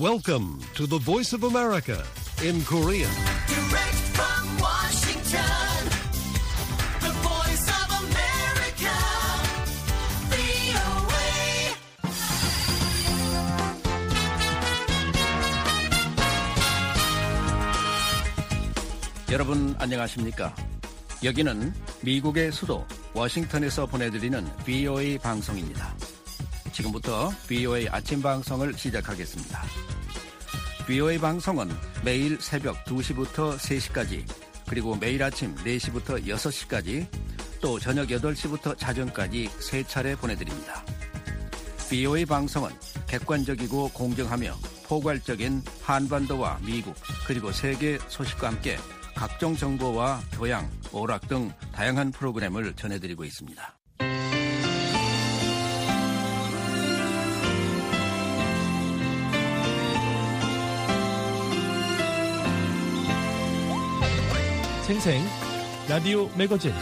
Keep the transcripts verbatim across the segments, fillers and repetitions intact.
Welcome to the Voice of America in Korean. Direct from Washington, the Voice of America, 브이오에이. 여러분 안녕하십니까? 여기는 미국의 수도 워싱턴에서 보내드리는 브이오에이 방송입니다. 지금부터 브이오에이 아침 방송을 시작하겠습니다. 브이오에이 방송은 매일 새벽 두 시부터 세 시까지, 그리고 매일 아침 네 시부터 여섯 시까지, 또 저녁 여덟 시부터 자정까지 세 차례 보내드립니다. 브이오에이 방송은 객관적이고 공정하며 포괄적인 한반도와 미국 그리고 세계 소식과 함께 각종 정보와 교양, 오락 등 다양한 프로그램을 전해드리고 있습니다. 생생 라디오 매거진.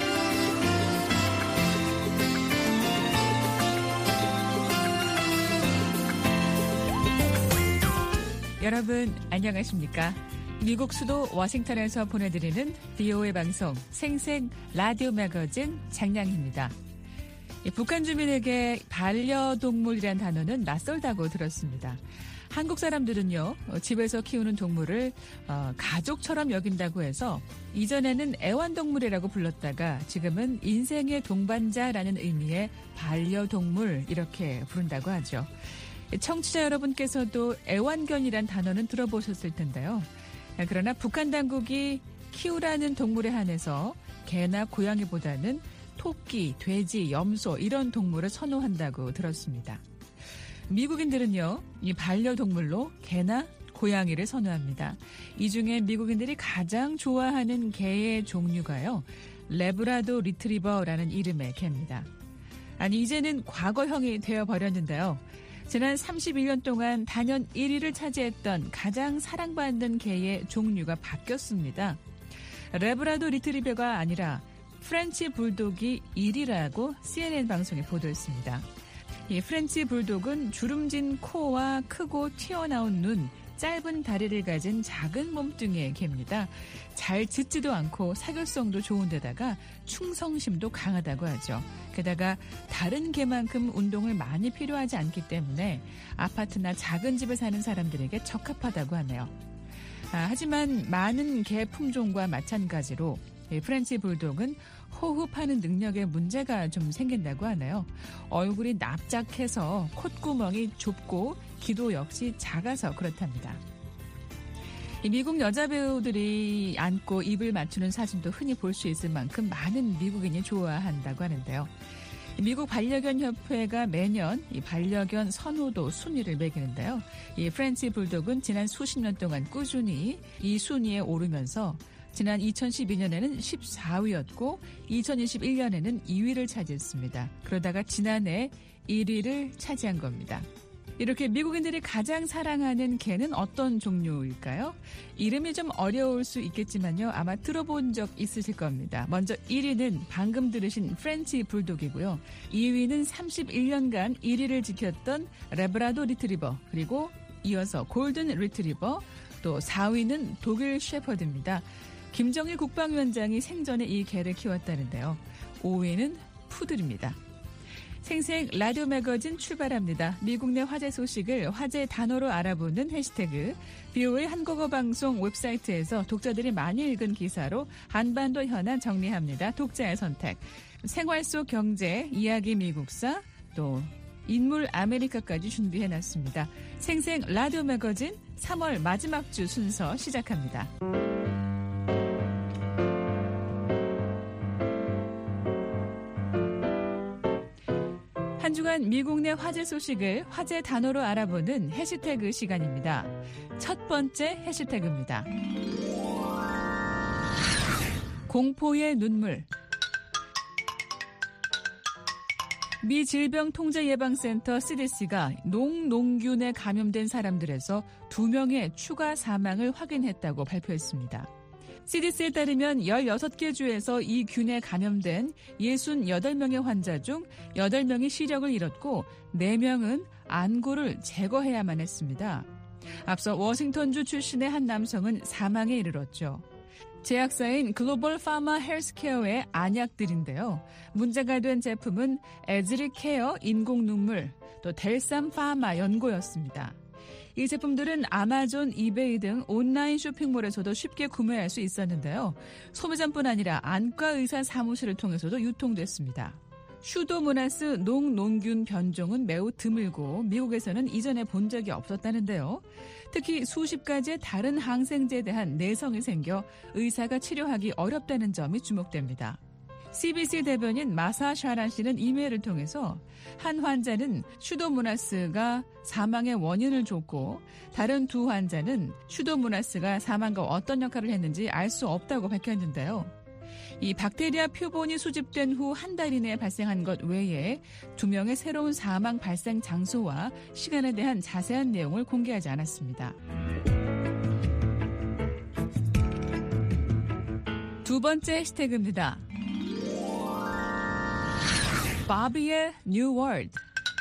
여러분 안녕하십니까? 미국 수도 워싱턴에서 보내드리는 브이오에이 방송 생생 라디오 매거진 장량입니다. 북한 주민에게 반려동물이란 단어는 낯설다고 들었습니다. 한국 사람들은요, 집에서 키우는 동물을 어, 가족처럼 여긴다고 해서 이전에는 애완동물이라고 불렀다가 지금은 인생의 동반자라는 의미의 반려동물 이렇게 부른다고 하죠. 청취자 여러분께서도 애완견이란 단어는 들어보셨을 텐데요. 그러나 북한 당국이 키우라는 동물에 한해서 개나 고양이보다는 토끼, 돼지, 염소 이런 동물을 선호한다고 들었습니다. 미국인들은요, 이 반려동물로 개나 고양이를 선호합니다. 이 중에 미국인들이 가장 좋아하는 개의 종류가요, 레브라도 리트리버라는 이름의 개입니다. 아니, 이제는 과거형이 되어버렸는데요. 지난 삼십일 년 동안 단연 일 위를 차지했던 가장 사랑받는 개의 종류가 바뀌었습니다. 레브라도 리트리버가 아니라 프렌치 불독이 일 위라고 씨엔엔 방송에 보도했습니다. 이 프렌치 불독은 주름진 코와 크고 튀어나온 눈, 짧은 다리를 가진 작은 몸뚱이의 개입니다. 잘 짖지도 않고 사교성도 좋은 데다가 충성심도 강하다고 하죠. 게다가 다른 개만큼 운동을 많이 필요하지 않기 때문에 아파트나 작은 집에 사는 사람들에게 적합하다고 하네요. 아, 하지만 많은 개 품종과 마찬가지로 프렌치 불독은 호흡하는 능력에 문제가 좀 생긴다고 하네요. 얼굴이 납작해서 콧구멍이 좁고 귀도 역시 작아서 그렇답니다. 미국 여자 배우들이 안고 입을 맞추는 사진도 흔히 볼 수 있을 만큼 많은 미국인이 좋아한다고 하는데요. 미국 반려견 협회가 매년 이 반려견 선호도 순위를 매기는데요. 이 프렌치 불독은 지난 수십 년 동안 꾸준히 이 순위에 오르면서 지난 이천십이 년에는 십사 위였고 이천이십일 년에는 이 위를 차지했습니다. 그러다가 지난해 일 위를 차지한 겁니다. 이렇게 미국인들이 가장 사랑하는 개는 어떤 종류일까요? 이름이 좀 어려울 수 있겠지만요. 아마 들어본 적 있으실 겁니다. 먼저 일 위는 방금 들으신 프렌치 불독이고요. 이 위는 삼십일 년간 일 위를 지켰던 레브라도 리트리버, 그리고 이어서 골든 리트리버, 또 사 위는 독일 셰퍼드입니다. 김정일 국방위원장이 생전에 이 개를 키웠다는데요. 오 위는 푸들입니다. 생생 라디오 매거진 출발합니다. 미국 내 화제 소식을 화제 단어로 알아보는 해시태그 브이오에이 한국어 방송 웹사이트에서 독자들이 많이 읽은 기사로 한반도 현안 정리합니다. 독자의 선택. 생활 속 경제, 이야기 미국사, 또 인물 아메리카까지 준비해놨습니다. 생생 라디오 매거진 삼월 마지막 주 순서 시작합니다. 한 주간 미국 내 화제 소식을 화제 단어로 알아보는 해시태그 시간입니다. 첫 번째 해시태그입니다. 공포의 눈물. 미 질병통제예방센터 씨디씨가 농농균에 감염된 사람들에서 두 명의 추가 사망을 확인했다고 발표했습니다. 씨디씨에 따르면 열여섯 개 주에서 이 균에 감염된 육십팔 명의 환자 중 여덟 명이 시력을 잃었고 네 명은 안구를 제거해야만 했습니다. 앞서 워싱턴주 출신의 한 남성은 사망에 이르렀죠. 제약사인 글로벌 파마 헬스케어의 안약들인데요. 문제가 된 제품은 에즈리 케어 인공 눈물, 또 델삼 파마 연고였습니다. 이 제품들은 아마존, 이베이 등 온라인 쇼핑몰에서도 쉽게 구매할 수 있었는데요. 소매점뿐 아니라 안과 의사 사무실을 통해서도 유통됐습니다. 슈도모나스 농농균 변종은 매우 드물고 미국에서는 이전에 본 적이 없었다는데요. 특히 수십 가지의 다른 항생제에 대한 내성이 생겨 의사가 치료하기 어렵다는 점이 주목됩니다. 씨비씨 대변인 마사 샤란 씨는 이메일을 통해서 한 환자는 슈도모나스가 사망의 원인을 줬고 다른 두 환자는 슈도모나스가 사망과 어떤 역할을 했는지 알 수 없다고 밝혔는데요. 이 박테리아 표본이 수집된 후 한 달 이내에 발생한 것 외에 두 명의 새로운 사망 발생 장소와 시간에 대한 자세한 내용을 공개하지 않았습니다. 두 번째 해시태그입니다. 바비의 New World.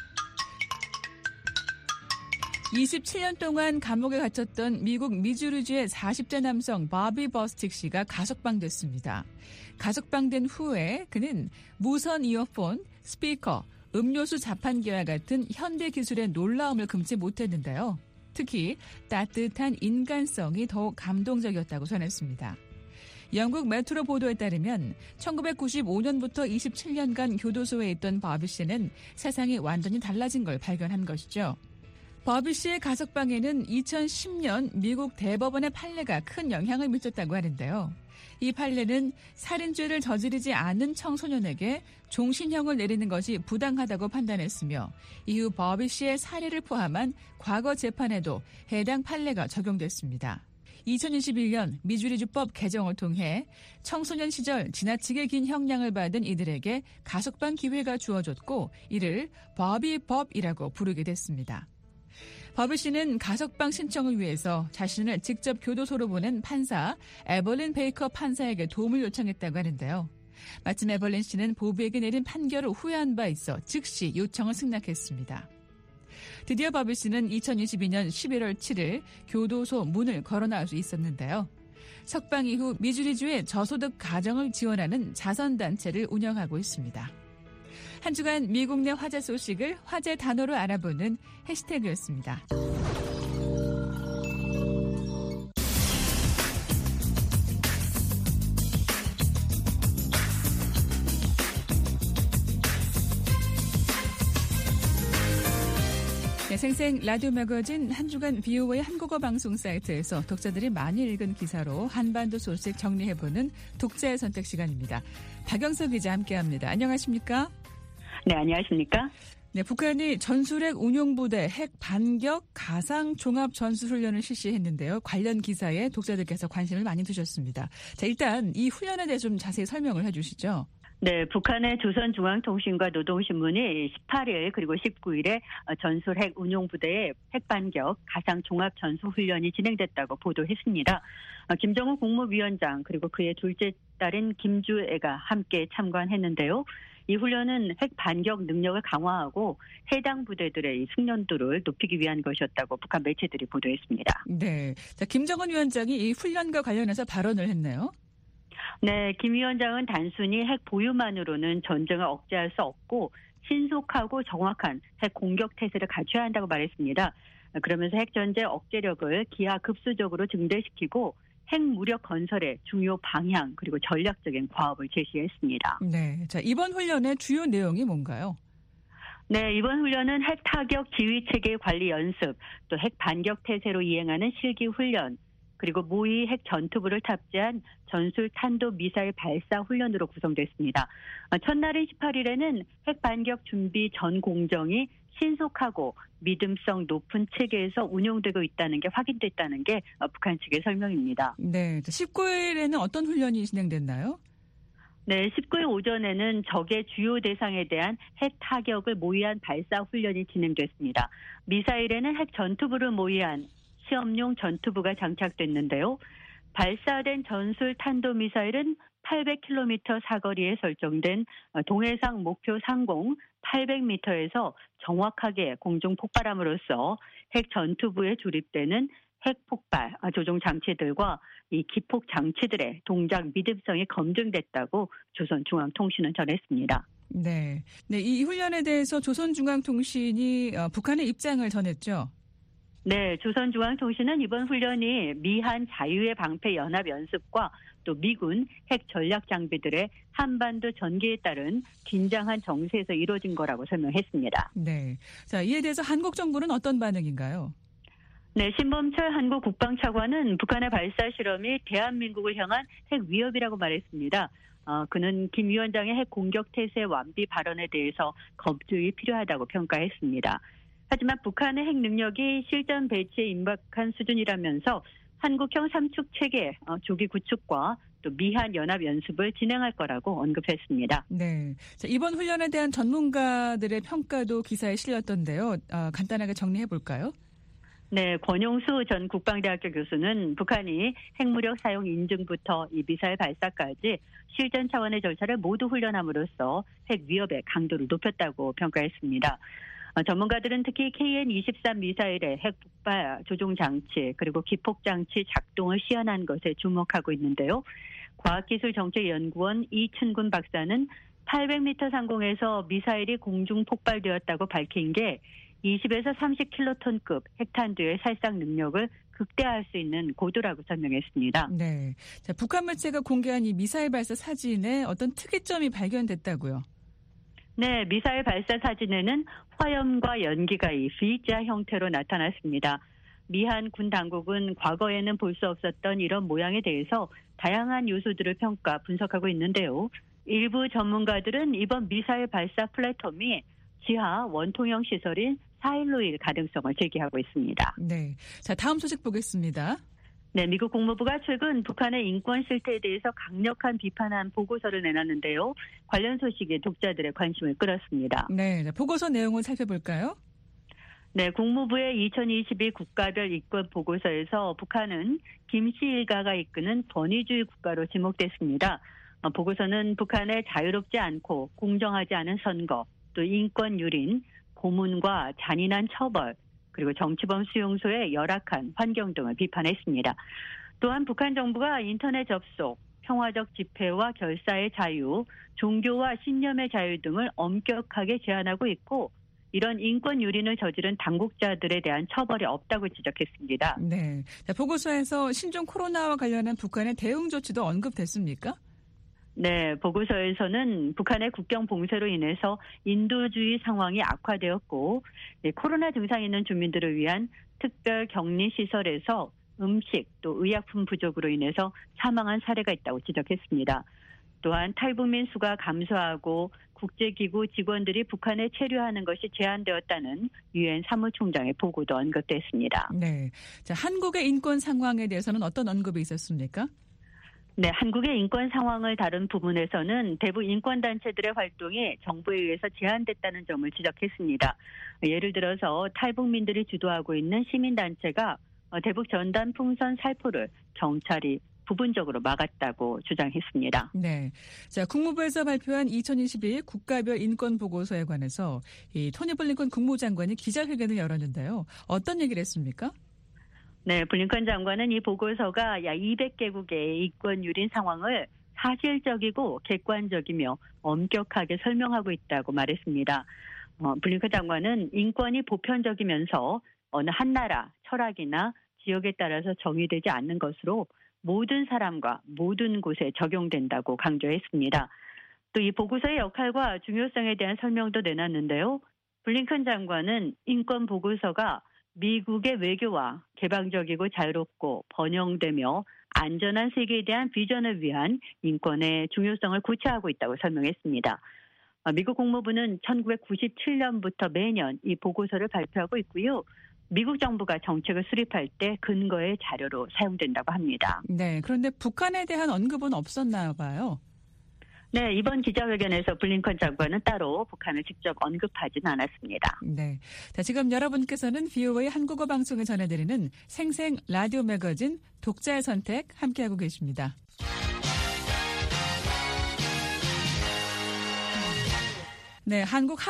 이십칠 년 동안 감옥에 갇혔던 미국 미주리주의 사십 대 남성 바비 버스틱 씨가 가석방됐습니다. 가석방된 후에 그는 무선 이어폰, 스피커, 음료수 자판기와 같은 현대 기술의 놀라움을 금치 못했는데요. 특히 따뜻한 인간성이 더욱 감동적이었다고 전했습니다. 영국 메트로 보도에 따르면 천구백구십오 년부터 이십칠 년간 교도소에 있던 바비 씨는 세상이 완전히 달라진 걸 발견한 것이죠. 바비 씨의 가석방에는 이천십 년 미국 대법원의 판례가 큰 영향을 미쳤다고 하는데요. 이 판례는 살인죄를 저지르지 않은 청소년에게 종신형을 내리는 것이 부당하다고 판단했으며 이후 바비 씨의 살해를 포함한 과거 재판에도 해당 판례가 적용됐습니다. 이천이십일 년 미주리주법 개정을 통해 청소년 시절 지나치게 긴 형량을 받은 이들에게 가석방 기회가 주어졌고 이를 바비 법이라고 부르게 됐습니다. 바비 씨는 가석방 신청을 위해서 자신을 직접 교도소로 보낸 판사 에벌린 베이커 판사에게 도움을 요청했다고 하는데요. 마침 에벌린 씨는 보비에게 내린 판결을 후회한 바 있어 즉시 요청을 승낙했습니다. 드디어 바비 씨는 이천이십이 년 십일월 칠일 교도소 문을 걸어 나올 수 있었는데요. 석방 이후 미주리주의 저소득 가정을 지원하는 자선단체를 운영하고 있습니다. 한 주간 미국 내 화제 소식을 화제 단어로 알아보는 해시태그였습니다. 네, 생생 라디오 매거진 한 주간 비오에이 한국어 방송 사이트에서 독자들이 많이 읽은 기사로 한반도 소식 정리해보는 독자의 선택 시간입니다. 박영석 기자 함께합니다. 안녕하십니까? 네, 안녕하십니까? 네, 북한이 전술핵 운용부대 핵 반격 가상 종합 전술훈련을 실시했는데요. 관련 기사에 독자들께서 관심을 많이 두셨습니다. 자, 일단 이 훈련에 대해 좀 자세히 설명을 해 주시죠. 네, 북한의 조선중앙통신과 노동신문이 십팔일 그리고 십구일에 전술핵 운용부대의 핵반격 가상 종합 전술훈련이 진행됐다고 보도했습니다. 김정은 국무위원장 그리고 그의 둘째 딸인 김주애가 함께 참관했는데요. 이 훈련은 핵 반격 능력을 강화하고 해당 부대들의 숙련도를 높이기 위한 것이었다고 북한 매체들이 보도했습니다. 네, 자, 김정은 위원장이 이 훈련과 관련해서 발언을 했네요. 네, 김 위원장은 단순히 핵 보유만으로는 전쟁을 억제할 수 없고 신속하고 정확한 핵 공격 태세를 갖춰야 한다고 말했습니다. 그러면서 핵전제 억제력을 기하급수적으로 증대시키고 핵무력 건설의 중요 방향 그리고 전략적인 과업을 제시했습니다. 네, 자, 이번 훈련의 주요 내용이 뭔가요? 네, 이번 훈련은 핵 타격 지휘 체계 관리 연습, 또 핵 반격 태세로 이행하는 실기 훈련, 그리고 모의 핵 전투부를 탑재한 전술 탄도 미사일 발사 훈련으로 구성됐습니다. 첫날인 십팔일에는 핵 반격 준비 전 공정이 신속하고 믿음성 높은 체계에서 운용되고 있다는 게 확인됐다는 게 북한 측의 설명입니다. 네, 십구일에는 어떤 훈련이 진행됐나요? 네, 십구일 오전에는 적의 주요 대상에 대한 핵 타격을 모의한 발사 훈련이 진행됐습니다. 미사일에는 핵 전투부를 모의한 시험용 전투부가 장착됐는데요. 발사된 전술 탄도미사일은 팔백 킬로미터 사거리에 설정된 동해상 목표 상공 팔백 미터에서 정확하게 공중 폭발함으로써 핵 전투부에 조립되는 핵 폭발 조종 장치들과 이 기폭 장치들의 동작 믿음성이 검증됐다고 조선중앙통신은 전했습니다. 네, 네, 이 훈련에 대해서 조선중앙통신이 어, 북한의 입장을 전했죠. 네, 조선중앙통신은 이번 훈련이 미한 자유의 방패 연합 연습과 또 미군 핵 전략 장비들의 한반도 전개에 따른 긴장한 정세에서 이루어진 거라고 설명했습니다. 네, 자 이에 대해서 한국 정부는 어떤 반응인가요? 네, 신범철 한국 국방차관은 북한의 발사 실험이 대한민국을 향한 핵 위협이라고 말했습니다. 어, 그는 김 위원장의 핵 공격 태세 완비 발언에 대해서 검증이 필요하다고 평가했습니다. 하지만 북한의 핵 능력이 실전 배치에 임박한 수준이라면서 한국형 삼축 체계 어, 조기 구축과 또 미한 연합 연습을 진행할 거라고 언급했습니다. 네, 자, 이번 훈련에 대한 전문가들의 평가도 기사에 실렸던데요. 어, 간단하게 정리해 볼까요? 네, 권용수 전 국방대학교 교수는 북한이 핵무력 사용 인증부터 이 미사일 발사까지 실전 차원의 절차를 모두 훈련함으로써 핵 위협의 강도를 높였다고 평가했습니다. 어, 전문가들은 특히 케이엔 이십삼 미사일의 핵 폭발 조종 장치 그리고 기폭 장치 작동을 시연한 것에 주목하고 있는데요. 과학기술정책연구원 이춘군 박사는 팔백 미터 상공에서 미사일이 공중 폭발되었다고 밝힌 게 이십에서 삼십 킬로톤급 핵탄두의 살상 능력을 극대화할 수 있는 고도라고 설명했습니다. 네, 자, 북한 매체가 공개한 이 미사일 발사 사진에 어떤 특이점이 발견됐다고요? 네, 미사일 발사 사진에는 화염과 연기가 이 V자 형태로 나타났습니다. 미한 군 당국은 과거에는 볼 수 없었던 이런 모양에 대해서 다양한 요소들을 평가 분석하고 있는데요. 일부 전문가들은 이번 미사일 발사 플랫폼이 지하 원통형 시설인 사일로일 가능성을 제기하고 있습니다. 네, 자 다음 소식 보겠습니다. 네, 미국 국무부가 최근 북한의 인권 실태에 대해서 강력한 비판한 보고서를 내놨는데요. 관련 소식에 독자들의 관심을 끌었습니다. 네, 자, 보고서 내용을 살펴볼까요? 네, 국무부의 이천이십이 국가별 인권 보고서에서 북한은 김씨 일가가 이끄는 권위주의 국가로 지목됐습니다. 보고서는 북한의 자유롭지 않고 공정하지 않은 선거, 또 인권 유린, 고문과 잔인한 처벌, 그리고 정치범 수용소의 열악한 환경 등을 비판했습니다. 또한 북한 정부가 인터넷 접속, 평화적 집회와 결사의 자유, 종교와 신념의 자유 등을 엄격하게 제한하고 있고 이런 인권 유린을 저지른 당국자들에 대한 처벌이 없다고 지적했습니다. 네, 자, 보고서에서 신종 코로나와 관련한 북한의 대응 조치도 언급됐습니까? 네, 보고서에서는 북한의 국경 봉쇄로 인해서 인도주의 상황이 악화되었고 네, 코로나 증상이 있는 주민들을 위한 특별 격리 시설에서 음식 또 의약품 부족으로 인해서 사망한 사례가 있다고 지적했습니다. 또한 탈북민 수가 감소하고 국제기구 직원들이 북한에 체류하는 것이 제한되었다는 유엔 사무총장의 보고도 언급됐습니다. 네, 자, 한국의 인권 상황에 대해서는 어떤 언급이 있었습니까? 네, 한국의 인권 상황을 다룬 부분에서는 대북 인권단체들의 활동이 정부에 의해서 제한됐다는 점을 지적했습니다. 예를 들어서 탈북민들이 주도하고 있는 시민단체가 대북 전단 풍선 살포를 경찰이 부분적으로 막았다고 주장했습니다. 네, 자, 국무부에서 발표한 이천이십이 국가별 인권 보고서에 관해서 이 토니 블링컨 국무장관이 기자회견을 열었는데요. 어떤 얘기를 했습니까? 네, 블링컨 장관은 이 보고서가 약 이백 개국의 인권 유린 상황을 사실적이고 객관적이며 엄격하게 설명하고 있다고 말했습니다. 어, 블링컨 장관은 인권이 보편적이면서 어느 한 나라, 철학이나 지역에 따라서 정의되지 않는 것으로 모든 사람과 모든 곳에 적용된다고 강조했습니다. 또 이 보고서의 역할과 중요성에 대한 설명도 내놨는데요. 블링컨 장관은 인권 보고서가 미국의 외교와 개방적이고 자유롭고 번영되며 안전한 세계에 대한 비전을 위한 인권의 중요성을 구체화하고 있다고 설명했습니다. 미국 국무부는 천구백구십칠 년부터 매년 이 보고서를 발표하고 있고요. 미국 정부가 정책을 수립할 때 근거의 자료로 사용된다고 합니다. 네, 그런데 북한에 대한 언급은 없었나 봐요. 네, 이번 기자회견에서 블링컨 장관은 따로 북한을 직접 언급하진 않았습니다. 네, 자, 지금 여러분께서는 브이오에이 한국어 방송을 전해드리는 생생 라디오 매거진 독자의 선택 함께하고 계십니다. 네,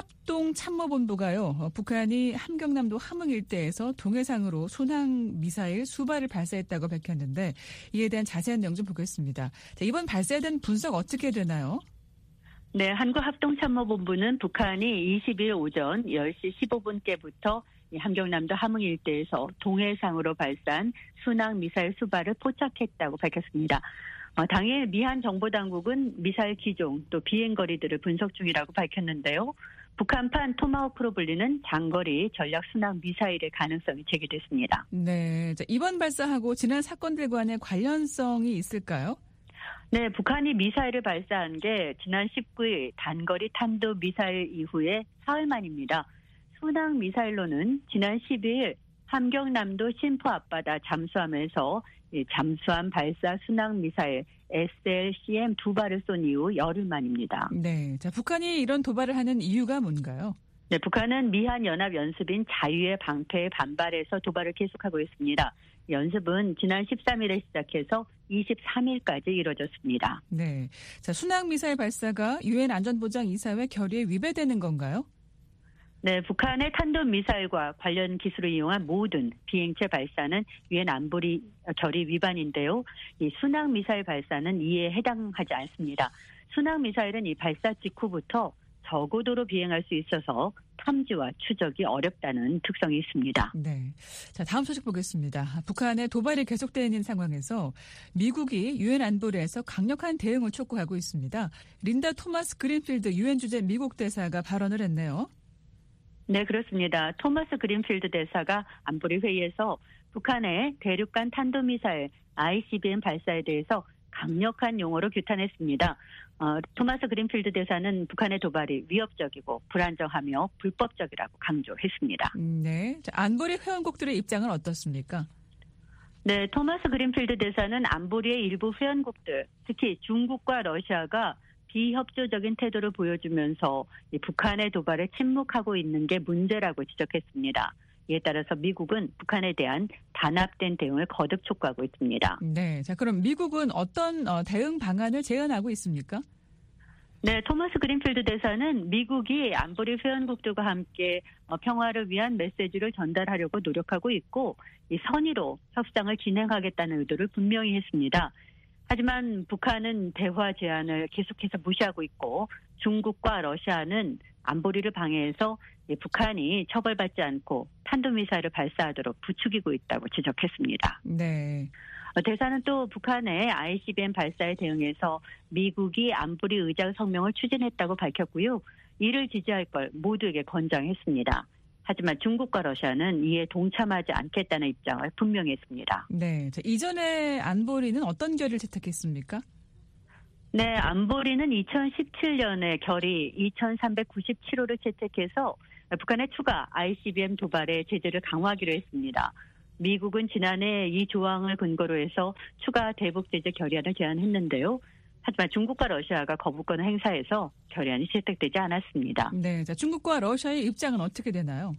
한국합동참모본부가요. 어, 북한이 함경남도 함흥 일대에서 동해상으로 순항 미사일 수발을 발사했다고 밝혔는데 이에 대한 자세한 내용 좀 보겠습니다. 자, 이번 발사에 대한 분석 어떻게 되나요? 네, 한국합동참모본부는 북한이 이십일 오전 열 시 십오 분께부터 함경남도 함흥 일대에서 동해상으로 발사한 순항 미사일 수발을 포착했다고 밝혔습니다. 어, 당일 미한 정보당국은 미사일 기종 또 비행거리들을 분석 중이라고 밝혔는데요. 북한판 토마호크로 불리는 장거리 전략 순항 미사일의 가능성이 제기됐습니다. 네, 자, 이번 발사하고 지난 사건들과의 관련성이 있을까요? 네, 북한이 미사일을 발사한 게 지난 십구 일 단거리 탄도 미사일 이후에 사흘 만입니다. 순항 미사일로는 지난 십이 일 함경남도 신포 앞바다 잠수함에서 잠수함 발사 순항 미사일 에스엘씨엠 두 발을 쏜 이후 열흘 만입니다. 네, 자, 북한이 이런 도발을 하는 이유가 뭔가요? 네, 북한은 미한 연합 연습인 자유의 방패에 반발해서 도발을 계속하고 있습니다. 연습은 지난 십삼 일에 시작해서 이십삼 일까지 이뤄졌습니다. 네, 자, 순항 미사일 발사가 유엔 안전보장이사회 결의에 위배되는 건가요? 네, 북한의 탄도미사일과 관련 기술을 이용한 모든 비행체 발사는 유엔 안보리 결의 위반인데요. 이 순항미사일 발사는 이에 해당하지 않습니다. 순항미사일은 이 발사 직후부터 저고도로 비행할 수 있어서 탐지와 추적이 어렵다는 특성이 있습니다. 네, 자, 다음 소식 보겠습니다. 북한의 도발이 계속되는 상황에서 미국이 유엔 안보리에서 강력한 대응을 촉구하고 있습니다. 린다 토마스 그린필드 유엔 주재 미국 대사가 발언을 했네요. 네, 그렇습니다. 토마스 그린필드 대사가 안보리 회의에서 북한의 대륙간 탄도미사일 아이씨비엠 발사에 대해서 강력한 용어로 규탄했습니다. 어, 토마스 그린필드 대사는 북한의 도발이 위협적이고 불안정하며 불법적이라고 강조했습니다. 네, 자, 안보리 회원국들의 입장은 어떻습니까? 네, 토마스 그린필드 대사는 안보리의 일부 회원국들, 특히 중국과 러시아가 비협조적인 태도를 보여주면서 북한의 도발에 침묵하고 있는 게 문제라고 지적했습니다. 이에 따라서 미국은 북한에 대한 단합된 대응을 거듭 촉구하고 있습니다. 네, 자, 그럼 미국은 어떤 대응 방안을 제안하고 있습니까? 네, 토마스 그린필드 대사는 미국이 안보리 회원국들과 함께 평화를 위한 메시지를 전달하려고 노력하고 있고 이 선의로 협상을 진행하겠다는 의도를 분명히 했습니다. 하지만 북한은 대화 제안을 계속해서 무시하고 있고 중국과 러시아는 안보리를 방해해서 북한이 처벌받지 않고 탄도미사일을 발사하도록 부추기고 있다고 지적했습니다. 네. 대사는 또 북한의 아이씨비엠 발사에 대응해서 미국이 안보리 의장 성명을 추진했다고 밝혔고요. 이를 지지할 걸 모두에게 권장했습니다. 하지만 중국과 러시아는 이에 동참하지 않겠다는 입장을 분명히 했습니다. 네, 자, 이전에 안보리는 어떤 결의를 채택했습니까? 네, 안보리는 이천십칠 년에 결의 이천삼백구십칠 호를 채택해서 북한의 추가 아이씨비엠 도발에 제재를 강화하기로 했습니다. 미국은 지난해 이 조항을 근거로 해서 추가 대북 제재 결의안을 제안했는데요. 하지만 중국과 러시아가 거부권을 행사해서 결의안이 채택되지 않았습니다. 네, 자, 중국과 러시아의 입장은 어떻게 되나요?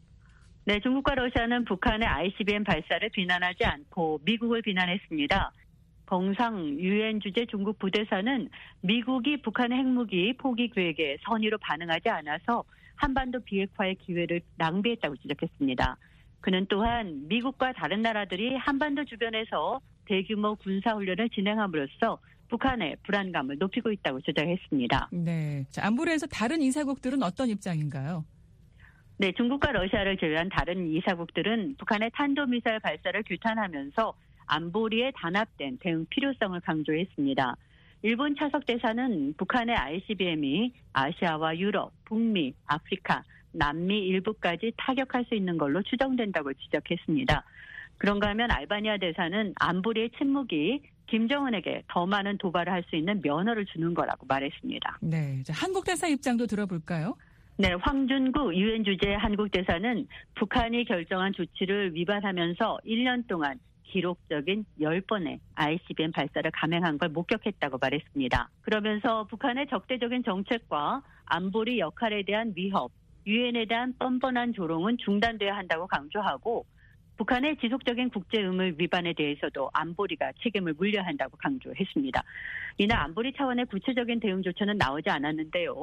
네, 중국과 러시아는 북한의 아이씨비엠 발사를 비난하지 않고 미국을 비난했습니다. 정상 유엔 주재 중국 부대사는 미국이 북한의 핵무기 포기 계획에 선의로 반응하지 않아서 한반도 비핵화의 기회를 낭비했다고 지적했습니다. 그는 또한 미국과 다른 나라들이 한반도 주변에서 대규모 군사훈련을 진행함으로써 북한의 불안감을 높이고 있다고 주장했습니다. 네, 자, 안보리에서 다른 이사국들은 어떤 입장인가요? 네, 중국과 러시아를 제외한 다른 이사국들은 북한의 탄도미사일 발사를 규탄하면서 안보리에 단합된 대응 필요성을 강조했습니다. 일본 차석 대사는 북한의 아이씨비엠이 아시아와 유럽, 북미, 아프리카, 남미 일부까지 타격할 수 있는 걸로 추정된다고 지적했습니다. 그런가 하면 알바니아 대사는 안보리의 침묵이 김정은에게 더 많은 도발을 할 수 있는 면허를 주는 거라고 말했습니다. 네, 자, 한국 대사 입장도 들어볼까요? 네, 황준구 유엔 주재 한국 대사는 북한이 결정한 조치를 위반하면서 일 년 동안 기록적인 열 번의 아이씨비엠 발사를 감행한 걸 목격했다고 말했습니다. 그러면서 북한의 적대적인 정책과 안보리 역할에 대한 위협, 유엔에 대한 뻔뻔한 조롱은 중단돼야 한다고 강조하고 북한의 지속적인 국제의무 위반에 대해서도 안보리가 책임을 물려야 한다고 강조했습니다. 이날 안보리 차원의 구체적인 대응 조처는 나오지 않았는데요.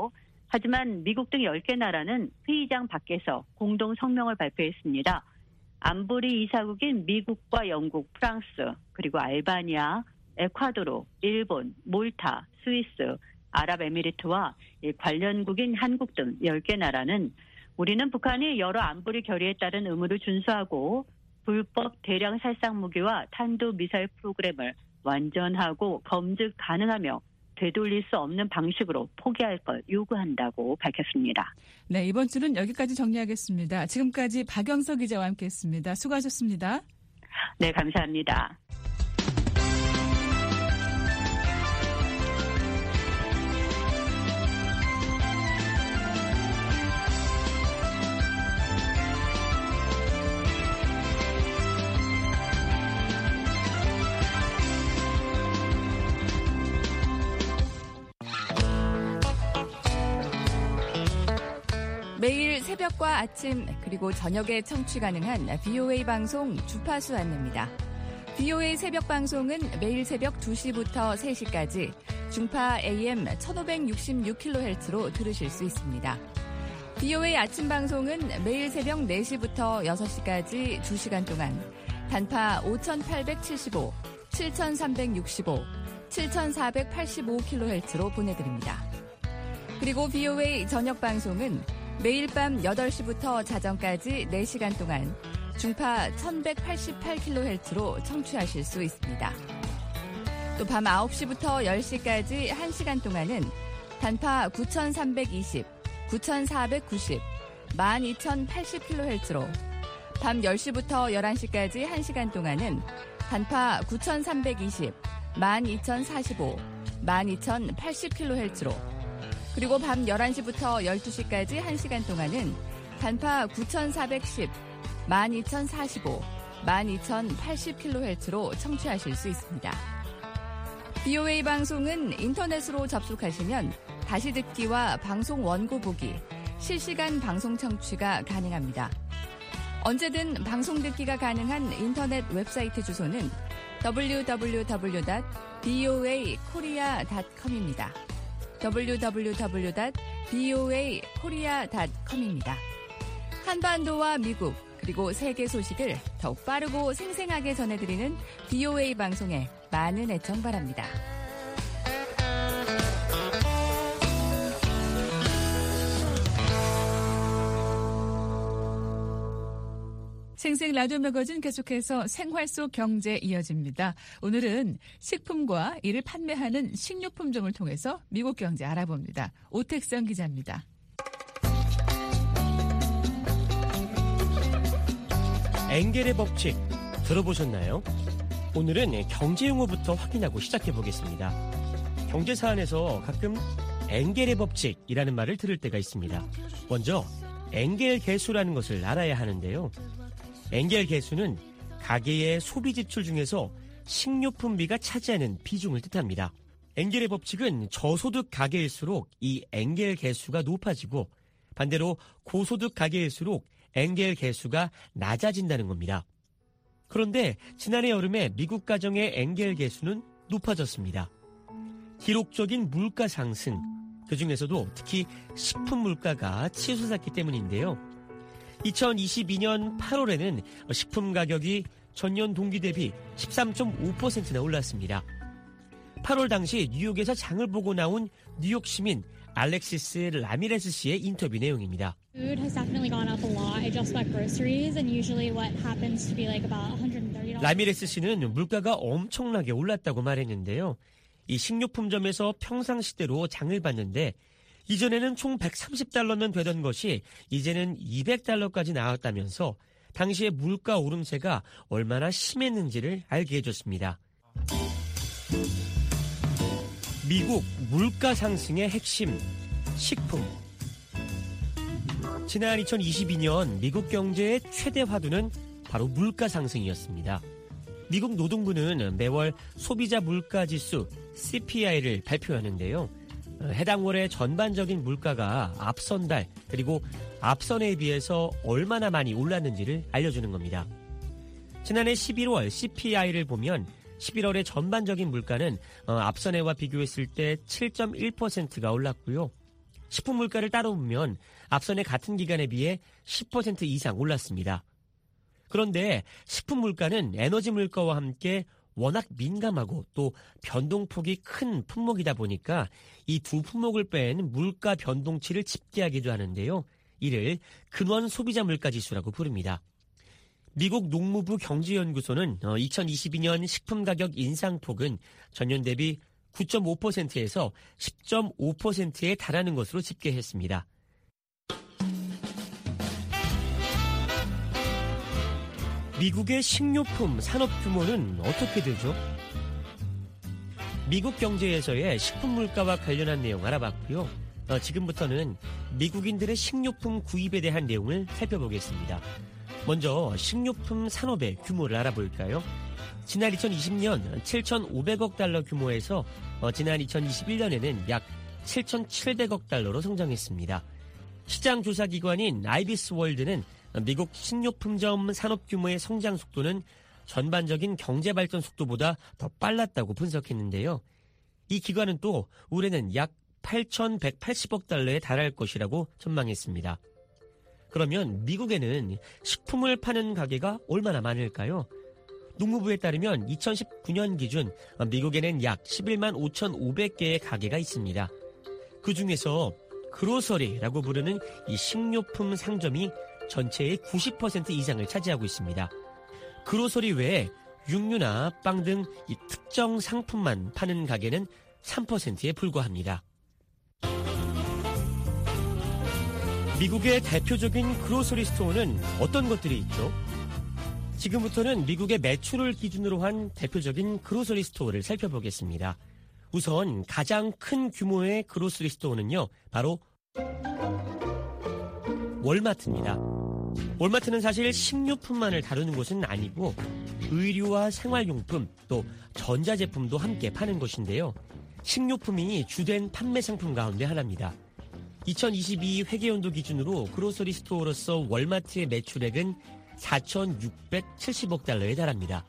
하지만 미국 등 열 개 나라는 회의장 밖에서 공동 성명을 발표했습니다. 안보리 이사국인 미국과 영국, 프랑스, 그리고 알바니아, 에콰도르, 일본, 몰타, 스위스, 아랍에미리트와 관련국인 한국 등 열 개 나라는 우리는 북한이 여러 안보리 결의에 따른 의무를 준수하고 불법 대량 살상 무기와 탄도미사일 프로그램을 완전하고 검증 가능하며 되돌릴 수 없는 방식으로 포기할 걸 요구한다고 밝혔습니다. 네, 이번 주는 여기까지 정리하겠습니다. 지금까지 박영석 기자와 함께했습니다. 수고하셨습니다. 네, 감사합니다. 매일 새벽과 아침 그리고 저녁에 청취 가능한 비오에이 방송 주파수 안내입니다. 비오에이 새벽 방송은 매일 새벽 두 시부터 세 시까지 중파 에이엠 천오백육십육 킬로헤르츠로 들으실 수 있습니다. 비오에이 아침 방송은 매일 새벽 네 시부터 여섯 시까지 두 시간 동안 단파 오천팔백칠십오, 칠천삼백육십오, 칠천사백팔십오 킬로헤르츠로 보내드립니다. 그리고 비오에이 저녁 방송은 매일 밤 여덟 시부터 자정까지 네 시간 동안 중파 천백팔십팔 킬로헤르츠로 청취하실 수 있습니다. 또 밤 아홉 시부터 열 시까지 한 시간 동안은 단파 구천삼백이십, 구천사백구십, 만 이천팔십 킬로헤르츠로 밤 열 시부터 열한 시까지 한 시간 동안은 단파 구천삼백이십, 만 이천사십오, 만 이천팔십 킬로헤르츠로 그리고 밤 열한 시부터 열두 시까지 한 시간 동안은 단파 구천사백십, 만 이천사십오, 만 이천팔십 킬로헤르츠로 청취하실 수 있습니다. 비오에이 방송은 인터넷으로 접속하시면 다시 듣기와 방송 원고 보기, 실시간 방송 청취가 가능합니다. 언제든 방송 듣기가 가능한 인터넷 웹사이트 주소는 더블유 더블유 더블유 닷 비오에이 코리아 닷 컴입니다. 더블유 더블유 더블유 닷 비오에이 코리아 닷 컴입니다. 한반도와 미국 그리고 세계 소식을 더욱 빠르고 생생하게 전해드리는 비오에이 방송에 많은 애청 바랍니다. 생생 라디오 매거진 계속해서 생활 속 경제 이어집니다. 오늘은 식품과 이를 판매하는 식료품종을 통해서 미국 경제 알아봅니다. 오택성 기자입니다. 엥겔의 법칙 들어보셨나요? 오늘은 경제 용어부터 확인하고 시작해 보겠습니다. 경제 사안에서 가끔 엥겔의 법칙이라는 말을 들을 때가 있습니다. 먼저 엥겔 계수라는 것을 알아야 하는데요. 엥겔 계수는 가계의 소비 지출 중에서 식료품비가 차지하는 비중을 뜻합니다. 엥겔의 법칙은 저소득 가계일수록 이 엥겔 계수가 높아지고 반대로 고소득 가계일수록 엥겔 계수가 낮아진다는 겁니다. 그런데 지난해 여름에 미국 가정의 엥겔 계수는 높아졌습니다. 기록적인 물가 상승, 그중에서도 특히 식품 물가가 치솟았기 때문인데요. 이천이십이 년 팔월에는 식품 가격이 전년 동기 대비 십삼 점 오 퍼센트나 올랐습니다. 팔월 당시 뉴욕에서 장을 보고 나온 뉴욕 시민 알렉시스 라미레스 씨의 인터뷰 내용입니다. Food has definitely gone up a lot. I just bought groceries and usually what happens to be like about one hundred thirty dollars. 라미레스 씨는 물가가 엄청나게 올랐다고 말했는데요. 이 식료품점에서 평상시대로 장을 봤는데 이전에는 총 백삼십 달러면 되던 것이 이제는 이백 달러까지 나왔다면서 당시의 물가 오름세가 얼마나 심했는지를 알게 해줬습니다. 미국 물가 상승의 핵심, 식품. 지난 이천이십이 년 미국 경제의 최대 화두는 바로 물가 상승이었습니다. 미국 노동부는 매월 소비자 물가지수 씨피아이를 발표하는데요. 해당 월의 전반적인 물가가 앞선 달 그리고 앞선 해에 비해서 얼마나 많이 올랐는지를 알려주는 겁니다. 지난해 십일월 씨피아이를 보면 십일월의 전반적인 물가는 앞선 해와 비교했을 때 칠 점 일 퍼센트가 올랐고요. 식품 물가를 따로 보면 앞선의 같은 기간에 비해 십 퍼센트 이상 올랐습니다. 그런데 식품 물가는 에너지 물가와 함께 워낙 민감하고 또 변동폭이 큰 품목이다 보니까 이 두 품목을 뺀 물가 변동치를 집계하기도 하는데요. 이를 근원 소비자 물가 지수라고 부릅니다. 미국 농무부 경제연구소는 이천이십이 년 식품 가격 인상폭은 전년 대비 구 점 오 퍼센트에서 십 점 오 퍼센트에 달하는 것으로 집계했습니다. 미국의 식료품 산업 규모는 어떻게 되죠? 미국 경제에서의 식품 물가와 관련한 내용 알아봤고요. 어, 지금부터는 미국인들의 식료품 구입에 대한 내용을 살펴보겠습니다. 먼저 식료품 산업의 규모를 알아볼까요? 지난 이천이십 년 칠천오백억 달러 규모에서 어, 지난 이천이십일 년에는 약 칠천칠백억 달러로 성장했습니다. 시장 조사 기관인 아이비스 월드는 미국 식료품점 산업 규모의 성장 속도는 전반적인 경제 발전 속도보다 더 빨랐다고 분석했는데요. 이 기관은 또 올해는 약 팔천백팔십억 달러에 달할 것이라고 전망했습니다. 그러면 미국에는 식품을 파는 가게가 얼마나 많을까요? 농무부에 따르면 이천십구 년 기준 미국에는 약 십일만 오천오백 개의 가게가 있습니다. 그중에서 그로서리라고 부르는 이 식료품 상점이 전체의 구십 퍼센트 이상을 차지하고 있습니다. 그로서리 외에 육류나 빵 등 이 특정 상품만 파는 가게는 삼 퍼센트에 불과합니다. 미국의 대표적인 그로서리 스토어는 어떤 것들이 있죠? 지금부터는 미국의 매출을 기준으로 한 대표적인 그로서리 스토어를 살펴보겠습니다. 우선 가장 큰 규모의 그로서리 스토어는요, 바로 월마트입니다. 월마트는 사실 식료품만을 다루는 곳은 아니고 의류와 생활용품 또 전자제품도 함께 파는 곳인데요. 식료품이 주된 판매 상품 가운데 하나입니다. 이천이십이 회계연도 기준으로 그로서리 스토어로서 월마트의 매출액은 사천육백칠십억 달러에 달합니다.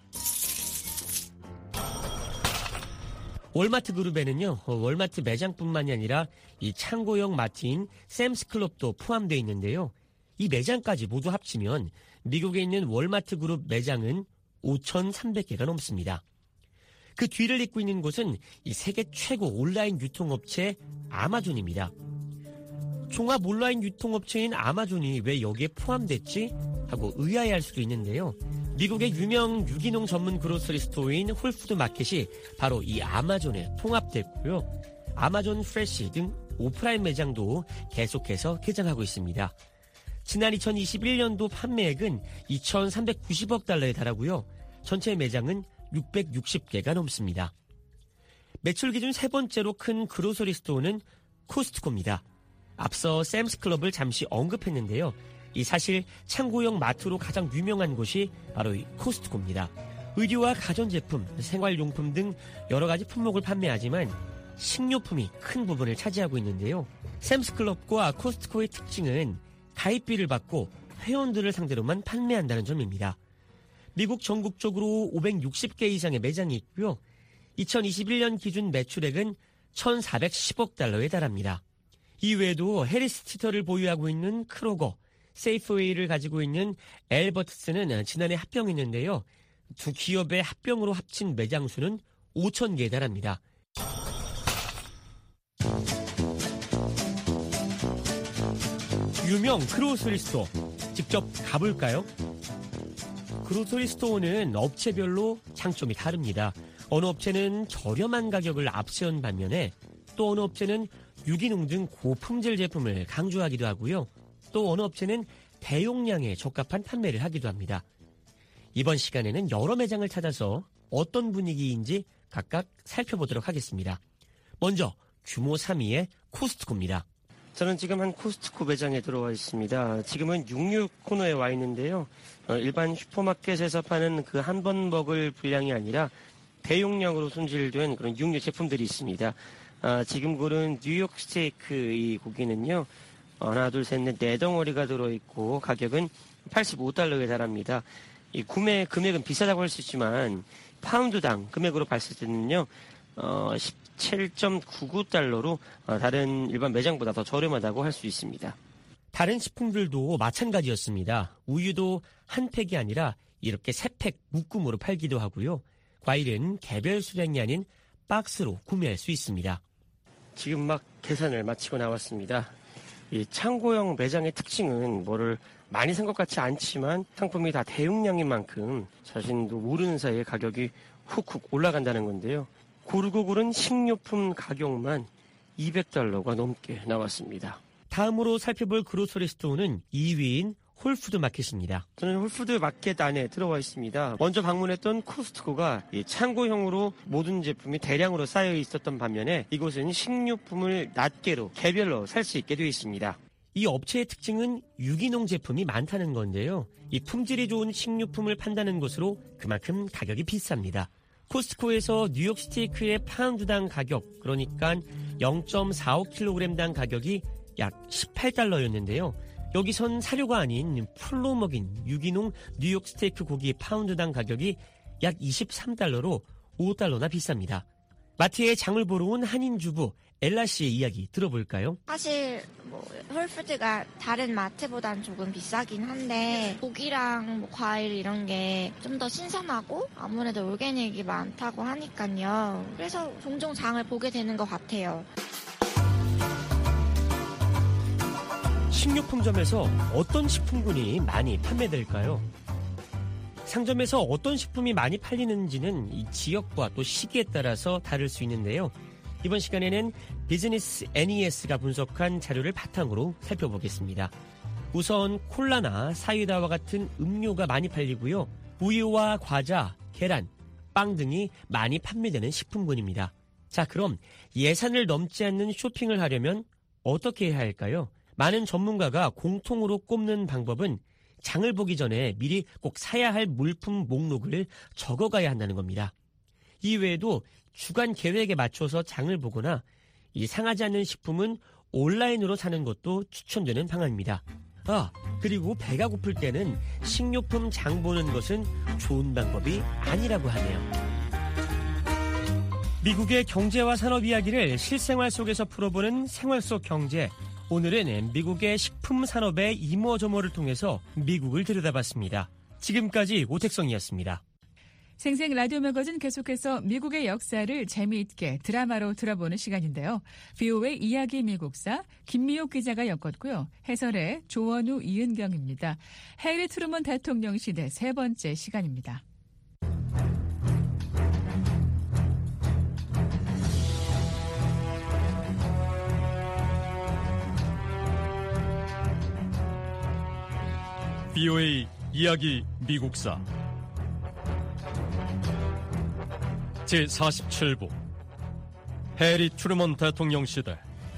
월마트 그룹에는요, 월마트 매장뿐만이 아니라 이 창고형 마트인 샘스클럽도 포함되어 있는데요. 이 매장까지 모두 합치면 미국에 있는 월마트 그룹 매장은 오천삼백 개가 넘습니다. 그 뒤를 잇고 있는 곳은 이 세계 최고 온라인 유통업체 아마존입니다. 종합 온라인 유통업체인 아마존이 왜 여기에 포함됐지? 하고 의아해할 수도 있는데요. 미국의 유명 유기농 전문 그로서리 스토어인 홀푸드 마켓이 바로 이 아마존에 통합됐고요. 아마존 프레시 등 오프라인 매장도 계속해서 개장하고 있습니다. 지난 이천이십일 년도 판매액은 이천삼백구십억 달러에 달하고요. 전체 매장은 육백육십 개가 넘습니다. 매출 기준 세 번째로 큰 그로서리 스토어는 코스트코입니다. 앞서 샘스클럽을 잠시 언급했는데요. 이 사실 창고형 마트로 가장 유명한 곳이 바로 이 코스트코입니다. 의류와 가전제품, 생활용품 등 여러 가지 품목을 판매하지만 식료품이 큰 부분을 차지하고 있는데요. 샘스클럽과 코스트코의 특징은 가입비를 받고 회원들을 상대로만 판매한다는 점입니다. 미국 전국적으로 오백육십 개 이상의 매장이 있고요. 이천이십일 년 기준 매출액은 천사백십억 달러에 달합니다. 이외에도 해리스 티터를 보유하고 있는 크로거, 세이프웨이를 가지고 있는 엘버트스는 지난해 합병했는데요. 두 기업의 합병으로 합친 매장 수는 오천 개에 달합니다. 유명 그로서리 스토어 직접 가볼까요? 그로서리 스토어는 업체별로 장점이 다릅니다. 어느 업체는 저렴한 가격을 앞세운 반면에 또 어느 업체는 유기농 등 고품질 제품을 강조하기도 하고요. 또 어느 업체는 대용량에 적합한 판매를 하기도 합니다. 이번 시간에는 여러 매장을 찾아서 어떤 분위기인지 각각 살펴보도록 하겠습니다. 먼저 규모 삼 위의 코스트코입니다. 저는 지금 한 코스트코 매장에 들어와 있습니다. 지금은 육류 코너에 와 있는데요. 어, 일반 슈퍼마켓에서 파는 그 한 번 먹을 분량이 아니라 대용량으로 손질된 그런 육류 제품들이 있습니다. 아, 지금 고른 뉴욕 스테이크 이 고기는요. 하나, 둘, 셋, 넷, 네 덩어리가 들어있고 가격은 팔십오 달러에 달합니다. 이 구매 금액은 비싸다고 할 수 있지만 파운드당 금액으로 봤을 때는요. 어, 십 칠 점 구구 달러로 다른 일반 매장보다 더 저렴하다고 할 수 있습니다. 다른 식품들도 마찬가지였습니다. 우유도 한 팩이 아니라 이렇게 세 팩 묶음으로 팔기도 하고요. 과일은 개별 수량이 아닌 박스로 구매할 수 있습니다. 지금 막 계산을 마치고 나왔습니다. 이 창고형 매장의 특징은 뭐를 많이 산 것 같지 않지만 상품이 다 대용량인 만큼 자신도 모르는 사이에 가격이 훅훅 올라간다는 건데요. 고르고 고른 식료품 가격만 이백 달러가 넘게 나왔습니다. 다음으로 살펴볼 그로서리 스토어는 이 위인 홀푸드 마켓입니다. 저는 홀푸드 마켓 안에 들어와 있습니다. 먼저 방문했던 코스트코가 이 창고형으로 모든 제품이 대량으로 쌓여 있었던 반면에 이곳은 식료품을 낱개로 개별로 살 수 있게 되어 있습니다. 이 업체의 특징은 유기농 제품이 많다는 건데요. 이 품질이 좋은 식료품을 판다는 것으로 그만큼 가격이 비쌉니다. 코스트코에서 뉴욕 스테이크의 파운드당 가격, 그러니까 영 점 사오 킬로그램당 가격이 약 십팔 달러였는데요. 여기선 사료가 아닌 풀로 먹인 유기농 뉴욕 스테이크 고기 파운드당 가격이 약 이십삼 달러로 오 달러나 비쌉니다. 마트에 장을 보러 온 한인 주부 엘라 씨의 이야기 들어볼까요? 사실 뭐 홀푸드가 다른 마트보단 조금 비싸긴 한데 고기랑 뭐 과일 이런 게 좀 더 신선하고 아무래도 올게닉이 많다고 하니까요. 그래서 종종 장을 보게 되는 것 같아요. 식료품점에서 어떤 식품군이 많이 판매될까요? 상점에서 어떤 식품이 많이 팔리는지는 이 지역과 또 시기에 따라서 다를 수 있는데요. 이번 시간에는 비즈니스 애니에스가 분석한 자료를 바탕으로 살펴보겠습니다. 우선 콜라나 사이다와 같은 음료가 많이 팔리고요. 우유와 과자, 계란, 빵 등이 많이 판매되는 식품군입니다. 자, 그럼 예산을 넘지 않는 쇼핑을 하려면 어떻게 해야 할까요? 많은 전문가가 공통으로 꼽는 방법은 장을 보기 전에 미리 꼭 사야 할 물품 목록을 적어가야 한다는 겁니다. 이외에도 주간 계획에 맞춰서 장을 보거나 이 상하지 않는 식품은 온라인으로 사는 것도 추천되는 방안입니다. 아, 그리고 배가 고플 때는 식료품 장 보는 것은 좋은 방법이 아니라고 하네요. 미국의 경제와 산업 이야기를 실생활 속에서 풀어보는 생활 속 경제. 오늘은 미국의 식품 산업의 이모저모를 통해서 미국을 들여다봤습니다. 지금까지 오택성이었습니다. 생생 라디오 매거진 계속해서 미국의 역사를 재미있게 드라마로 들어보는 시간인데요. 비오에이 이야기 미국사 김미옥 기자가 엮었고요. 해설의 조원우 이은경입니다. 해리 트루먼 대통령 시대 세 번째 시간입니다. 비오에이 이야기 미국사 제사십칠 부 해리 트루먼 대통령 시대.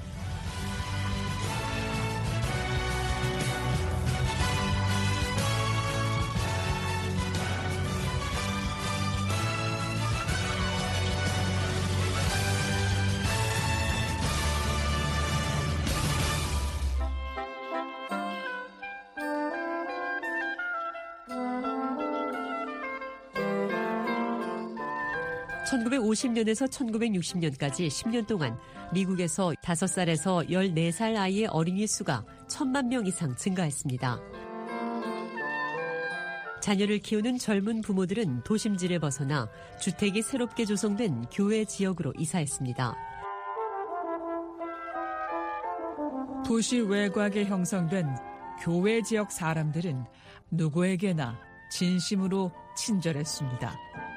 천구백오십 년에서 천구백육십 년까지 십 년 동안 미국에서 다섯 살에서 열네 살 아이의 어린이 수가 천만 명 이상 증가했습니다. 자녀를 키우는 젊은 부모들은 도심지를 벗어나 주택이 새롭게 조성된 교외 지역으로 이사했습니다. 도시 외곽에 형성된 교외 지역 사람들은 누구에게나 진심으로 친절했습니다.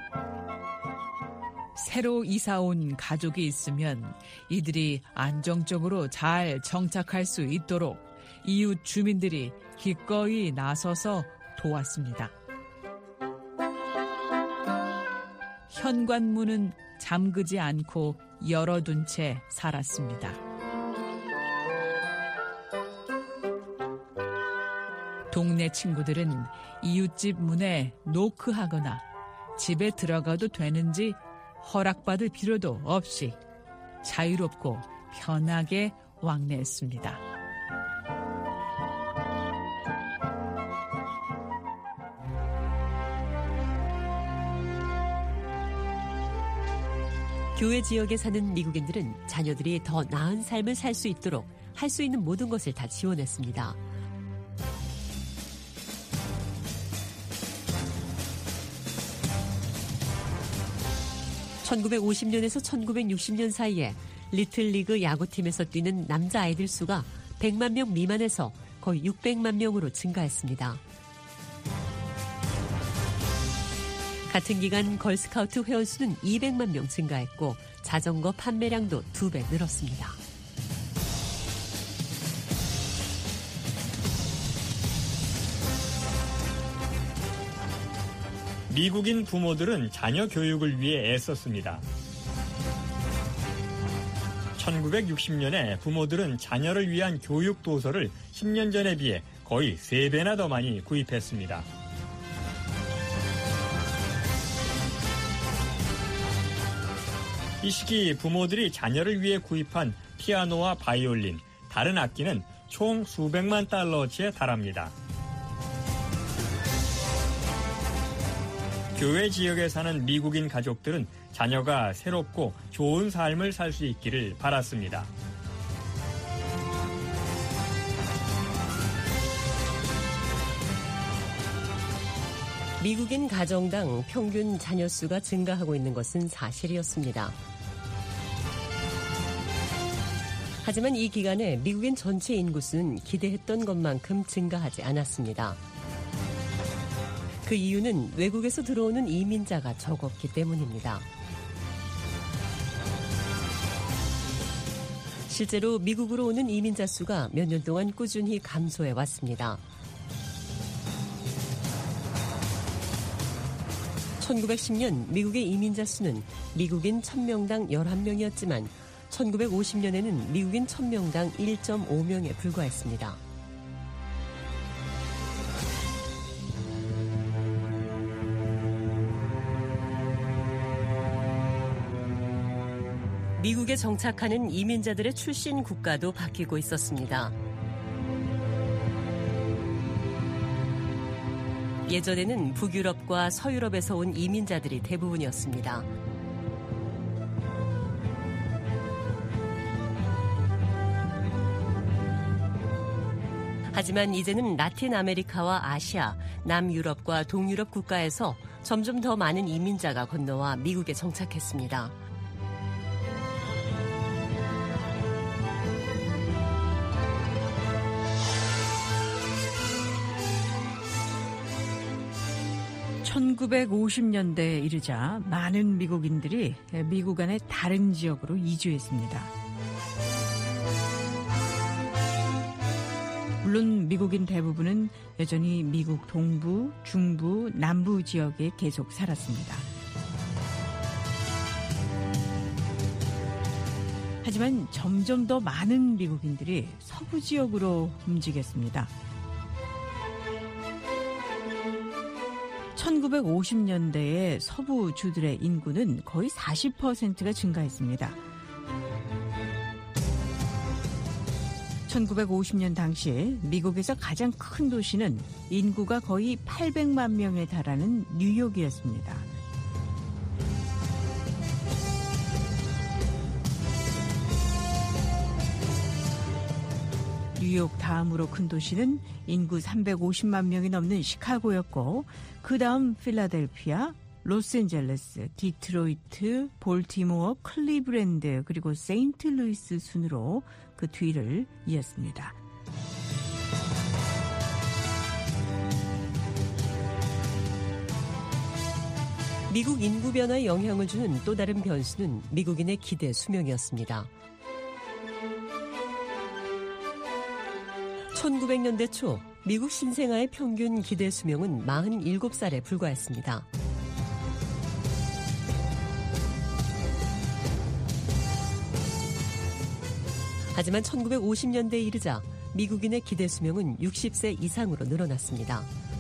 새로 이사온 가족이 있으면 이들이 안정적으로 잘 정착할 수 있도록 이웃 주민들이 기꺼이 나서서 도왔습니다. 현관문은 잠그지 않고 열어둔 채 살았습니다. 동네 친구들은 이웃집 문에 노크하거나 집에 들어가도 되는지 허락받을 필요도 없이 자유롭고 편하게 왕래했습니다. 교외 지역에 사는 미국인들은 자녀들이 더 나은 삶을 살 수 있도록 할 수 있는 모든 것을 다 지원했습니다. 천구백오십 년에서 천구백육십 년 사이에 리틀리그 야구팀에서 뛰는 남자아이들 수가 백만 명 미만에서 거의 육백만 명으로 증가했습니다. 같은 기간 걸스카우트 회원수는 이백만 명 증가했고 자전거 판매량도 두 배 늘었습니다. 미국인 부모들은 자녀 교육을 위해 애썼습니다. 천구백육십 년에 부모들은 자녀를 위한 교육 도서를 십 년 전에 비해 거의 세 배나 더 많이 구입했습니다. 이 시기 부모들이 자녀를 위해 구입한 피아노와 바이올린, 다른 악기는 총 수백만 달러치에 달합니다. 교외 지역에 사는 미국인 가족들은 자녀가 새롭고 좋은 삶을 살 수 있기를 바랐습니다. 미국인 가정당 평균 자녀 수가 증가하고 있는 것은 사실이었습니다. 하지만 이 기간에 미국인 전체 인구수는 기대했던 것만큼 증가하지 않았습니다. 그 이유는 외국에서 들어오는 이민자가 적었기 때문입니다. 실제로 미국으로 오는 이민자 수가 몇 년 동안 꾸준히 감소해 왔습니다. 천구백십 년 미국의 이민자 수는 미국인 천 명당 열한 명이었지만 천구백오십 년에는 미국인 천 명당 일 점 오 명에 불과했습니다. 미국에 정착하는 이민자들의 출신 국가도 바뀌고 있었습니다. 예전에는 북유럽과 서유럽에서 온 이민자들이 대부분이었습니다. 하지만 이제는 라틴 아메리카와 아시아, 남유럽과 동유럽 국가에서 점점 더 많은 이민자가 건너와 미국에 정착했습니다. 천구백오십 년대에 이르자 많은 미국인들이 미국 안의 다른 지역으로 이주했습니다. 물론 미국인 대부분은 여전히 미국 동부, 중부, 남부 지역에 계속 살았습니다. 하지만 점점 더 많은 미국인들이 서부 지역으로 움직였습니다. 천구백오십 년대에 서부 주들의 인구는 거의 사십 퍼센트가 증가했습니다. 천구백오십 년 당시 미국에서 가장 큰 도시는 인구가 거의 팔백만 명에 달하는 뉴욕이었습니다. 뉴욕 다음으로 큰 도시는 인구 삼백오십만 명이 넘는 시카고였고 그 다음 필라델피아, 로스앤젤레스, 디트로이트, 볼티모어, 클리브랜드 그리고 세인트루이스 순으로 그 뒤를 이었습니다. 미국 인구 변화에 영향을 주는 또 다른 변수는 미국인의 기대 수명이었습니다. 천구백 년대 초 미국 신생아의 평균 기대 수명은 마흔일곱 살에 불과했습니다. 하지만 천구백오십 년대에 이르자 미국인의 기대 수명은 육십 세 이상으로 늘어났습니다.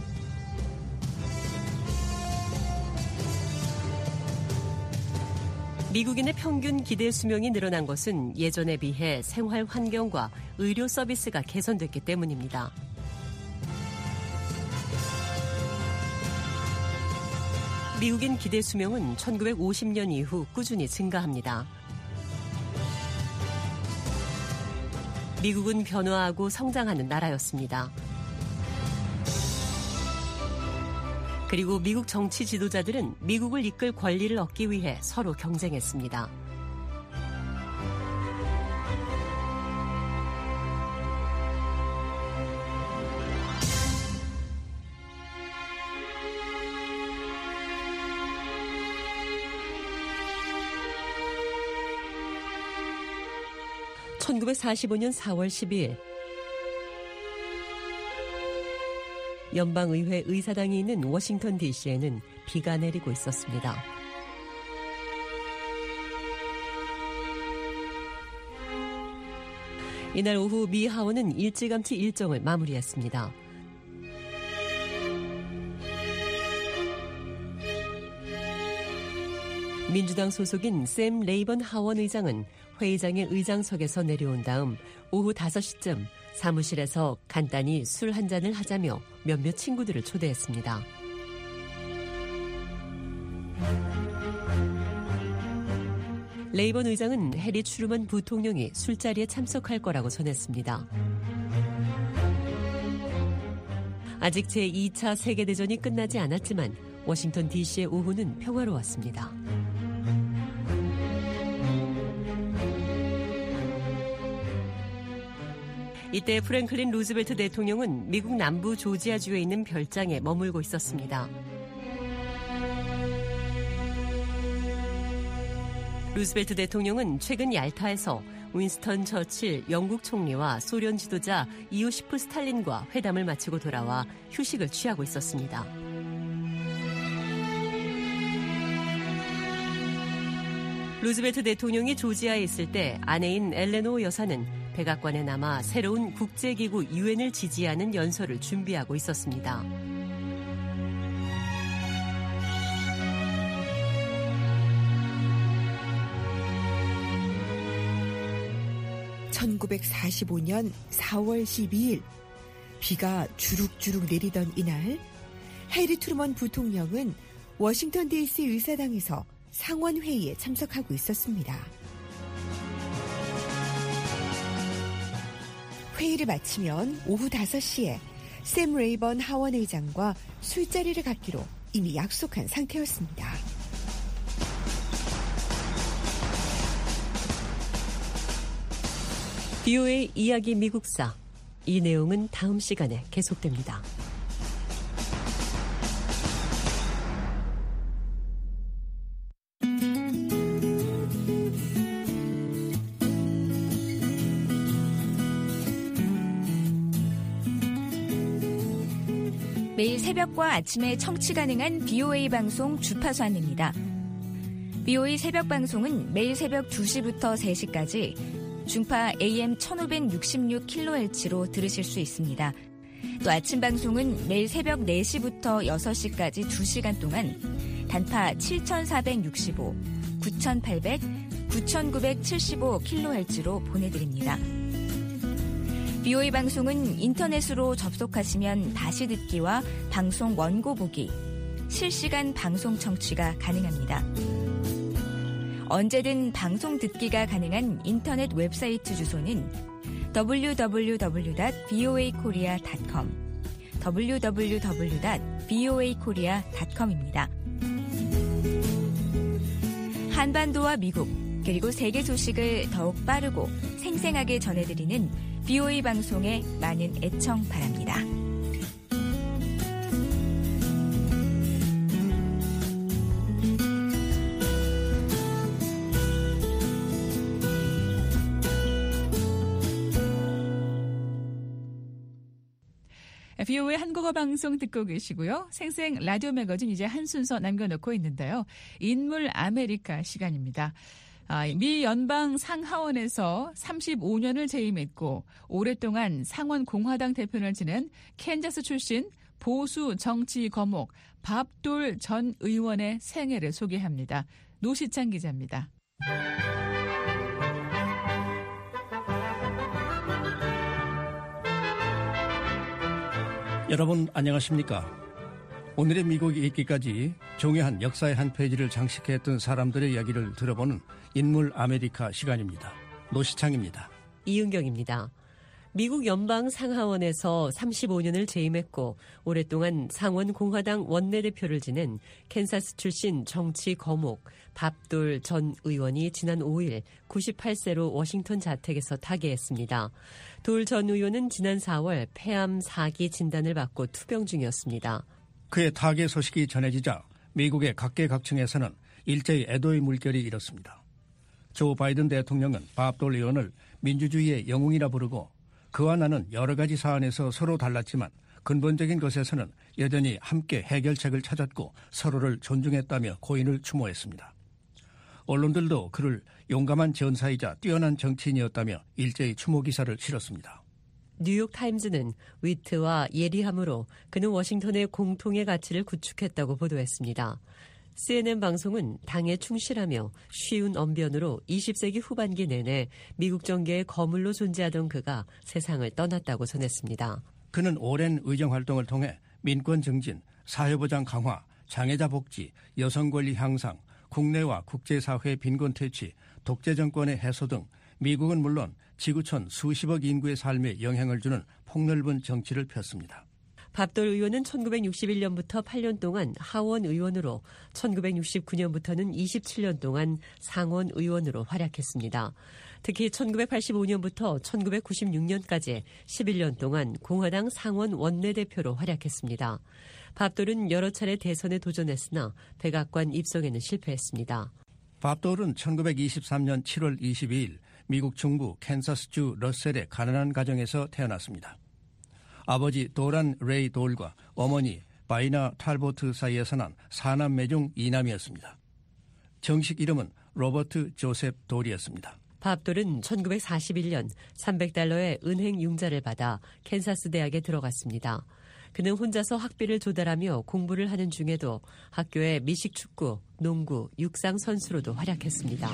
미국인의 평균 기대 수명이 늘어난 것은 예전에 비해 생활 환경과 의료 서비스가 개선됐기 때문입니다. 미국인 기대 수명은 천구백오십 년 이후 꾸준히 증가합니다. 미국은 변화하고 성장하는 나라였습니다. 그리고 미국 정치 지도자들은 미국을 이끌 권리를 얻기 위해 서로 경쟁했습니다. 천구백사십오 년 사월 십이일 연방의회 의사당이 있는 워싱턴 디씨에는 비가 내리고 있었습니다. 이날 오후 미 하원은 일찌감치 일정을 마무리했습니다. 민주당 소속인 샘 레이번 하원 의장은 회의장의 의장석에서 내려온 다음 오후 다섯 시쯤 사무실에서 간단히 술 한 잔을 하자며 몇몇 친구들을 초대했습니다. 레이번 의장은 해리 트루먼 부통령이 술자리에 참석할 거라고 전했습니다. 아직 제이 차 세계대전이 끝나지 않았지만 워싱턴 디씨의 오후는 평화로웠습니다. 이때 프랭클린 루즈벨트 대통령은 미국 남부 조지아주에 있는 별장에 머물고 있었습니다. 루즈벨트 대통령은 최근 얄타에서 윈스턴 처칠 영국 총리와 소련 지도자 이오시프 스탈린과 회담을 마치고 돌아와 휴식을 취하고 있었습니다. 루즈벨트 대통령이 조지아에 있을 때 아내인 엘레노 여사는 백악관에 남아 새로운 국제기구 유엔을 지지하는 연설을 준비하고 있었습니다. 천구백사십오 년 사월 십이일 비가 주룩주룩 내리던 이날 해리 트루먼 부통령은 워싱턴 디씨 의사당에서 상원회의에 참석하고 있었습니다. 회의를 마치면 오후 다섯 시에 샘 레이번 하원 의장과 술자리를 갖기로 이미 약속한 상태였습니다. 비오에이 이야기 미국사. 이 내용은 다음 시간에 계속됩니다. 매일 새벽과 아침에 청취 가능한 비오에이 방송 주파수 안내입니다. 비오에이 새벽 방송은 매일 새벽 두 시부터 세 시까지 중파 에이엠 천오백육십육 킬로헤르츠로 들으실 수 있습니다. 또 아침 방송은 매일 새벽 네 시부터 여섯 시까지 두 시간 동안 단파 칠천사백육십오, 구천팔백, 구천구백칠십오 킬로헤르츠로 보내드립니다. 비오에이 방송은 인터넷으로 접속하시면 다시 듣기와 방송 원고 보기, 실시간 방송 청취가 가능합니다. 언제든 방송 듣기가 가능한 인터넷 웹사이트 주소는 더블유 더블유 더블유 닷 비오에이 코리아 닷 컴, 더블유 더블유 더블유 닷 비오에이 코리아 닷 컴입니다. 한반도와 미국, 그리고 세계 소식을 더욱 빠르고 생생하게 전해드리는 비오에이 방송에 많은 애청 바랍니다. 비오에이 한국어 방송 듣고 계시고요. 생생 라디오 매거진 이제 한 순서 남겨놓고 있는데요. 인물 아메리카 시간입니다. 아, 미 연방 상하원에서 삼십오 년을 재임했고 오랫동안 상원 공화당 대표를 지낸 캔자스 출신 보수 정치 거목 밥돌 전 의원의 생애를 소개합니다. 노시창 기자입니다. 여러분 안녕하십니까? 오늘의 미국이 있기까지 중요한 역사의 한 페이지를 장식했던 사람들의 이야기를 들어보는 인물 아메리카 시간입니다. 노시창입니다. 이은경입니다. 미국 연방 상하원에서 삼십오 년을 재임했고 오랫동안 상원 공화당 원내대표를 지낸 캔사스 출신 정치 거목 밥돌 전 의원이 지난 오 일 구십팔 세로 워싱턴 자택에서 타계했습니다. 돌 전 의원은 지난 사월 폐암 사 기 진단을 받고 투병 중이었습니다. 그의 타계 소식이 전해지자 미국의 각계각층에서는 일제히 애도의 물결이 일었습니다. 조 바이든 대통령은 밥돌 의원을 민주주의의 영웅이라 부르고 그와 나는 여러 가지 사안에서 서로 달랐지만 근본적인 것에서는 여전히 함께 해결책을 찾았고 서로를 존중했다며 고인을 추모했습니다. 언론들도 그를 용감한 전사이자 뛰어난 정치인이었다며 일제히 추모 기사를 실었습니다. 뉴욕타임즈는 위트와 예리함으로 그는 워싱턴의 공통의 가치를 구축했다고 보도했습니다. 씨엔엔 방송은 당에 충실하며 쉬운 언변으로 이십 세기 후반기 내내 미국 정계의 거물로 존재하던 그가 세상을 떠났다고 전했습니다. 그는 오랜 의정활동을 통해 민권 증진, 사회보장 강화, 장애자 복지, 여성 권리 향상, 국내와 국제사회의 빈곤 퇴치, 독재 정권의 해소 등 미국은 물론 지구촌 수십억 인구의 삶에 영향을 주는 폭넓은 정치를 폈습니다. 밥돌 의원은 천구백육십일 년부터 팔 년 동안 하원 의원으로 천구백육십구 년부터는 이십칠 년 동안 상원 의원으로 활약했습니다. 특히 천구백팔십오 년부터 천구백구십육 년까지 십일 년 동안 공화당 상원 원내대표로 활약했습니다. 밥돌은 여러 차례 대선에 도전했으나 백악관 입성에는 실패했습니다. 밥돌은 천구백이십삼 년 칠월 이십이일 미국 중부 캔사스주 러셀의 가난한 가정에서 태어났습니다. 아버지 도란 레이 돌과 어머니 바이나 탈보트 사이에서 난 사남매 중 이남이었습니다. 정식 이름은 로버트 조셉 돌이었습니다. 밥돌은 천구백사십일 년 삼백 달러의 은행 융자를 받아 캔사스 대학에 들어갔습니다. 그는 혼자서 학비를 조달하며 공부를 하는 중에도 학교의 미식축구, 농구, 육상 선수로도 활약했습니다.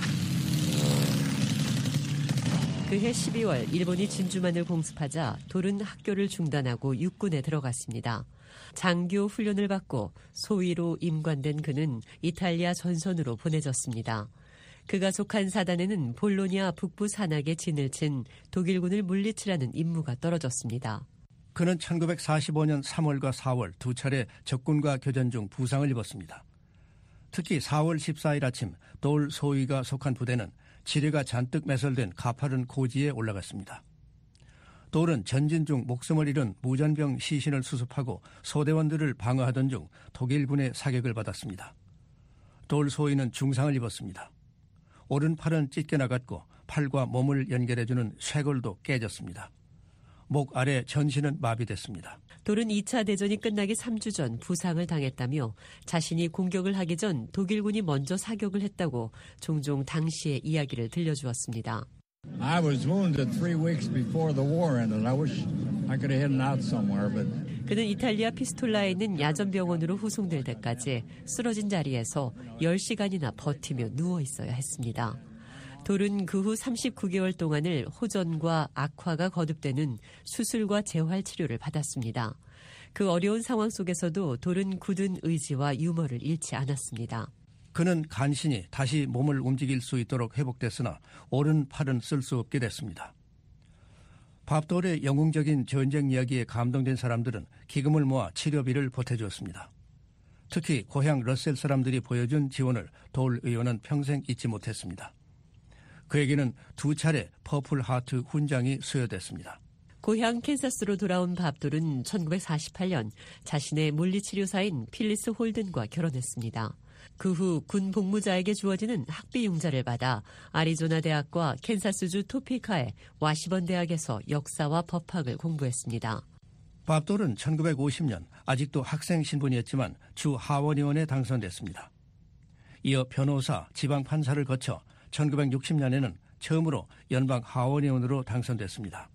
그해 십이월 일본이 진주만을 공습하자 돌은 학교를 중단하고 육군에 들어갔습니다. 장교 훈련을 받고 소위로 임관된 그는 이탈리아 전선으로 보내졌습니다. 그가 속한 사단에는 볼로냐 북부 산악에 진을 친 독일군을 물리치라는 임무가 떨어졌습니다. 그는 천구백사십오 년 삼월과 사월 두 차례 적군과 교전 중 부상을 입었습니다. 특히 사월 십사일 아침 돌 소위가 속한 부대는 지뢰가 잔뜩 매설된 가파른 고지에 올라갔습니다. 돌은 전진 중 목숨을 잃은 무전병 시신을 수습하고 소대원들을 방어하던 중 독일군의 사격을 받았습니다. 돌 소위는 중상을 입었습니다. 오른팔은 찢겨나갔고 팔과 몸을 연결해주는 쇄골도 깨졌습니다. 목 아래 전신은 마비됐습니다. 돌은 이 차 대전이 끝나기 삼 주 전 부상을 당했다며 자신이 공격을 하기 전 독일군이 먼저 사격을 했다고 종종 당시의 이야기를 들려주었습니다. I was wounded three weeks before the war ended. I wish I could have hidden out somewhere, but 그는 이탈리아 피스톨라에 있는 야전병원으로 후송될 때까지 쓰러진 자리에서 열 시간이나 버티며 누워 있어야 했습니다. 돌은 그 후 삼십구 개월 동안을 호전과 악화가 거듭되는 수술과 재활 치료를 받았습니다. 그 어려운 상황 속에서도 돌은 굳은 의지와 유머를 잃지 않았습니다. 그는 간신히 다시 몸을 움직일 수 있도록 회복됐으나 오른팔은 쓸 수 없게 됐습니다. 밥돌의 영웅적인 전쟁 이야기에 감동된 사람들은 기금을 모아 치료비를 보태주었습니다. 특히 고향 러셀 사람들이 보여준 지원을 돌 의원은 평생 잊지 못했습니다. 그에게는 두 차례 퍼플 하트 훈장이 수여됐습니다. 고향 캔사스로 돌아온 밥돌은 천구백사십팔 년 자신의 물리치료사인 필리스 홀든과 결혼했습니다. 그 후 군 복무자에게 주어지는 학비 융자를 받아 아리조나 대학과 캔사스주 토피카의 와시번 대학에서 역사와 법학을 공부했습니다. 밥돌은 천구백오십 년 아직도 학생 신분이었지만 주 하원의원에 당선됐습니다. 이어 변호사, 지방판사를 거쳐 천구백육십 년에는 처음으로 연방 하원의원으로 당선됐습니다.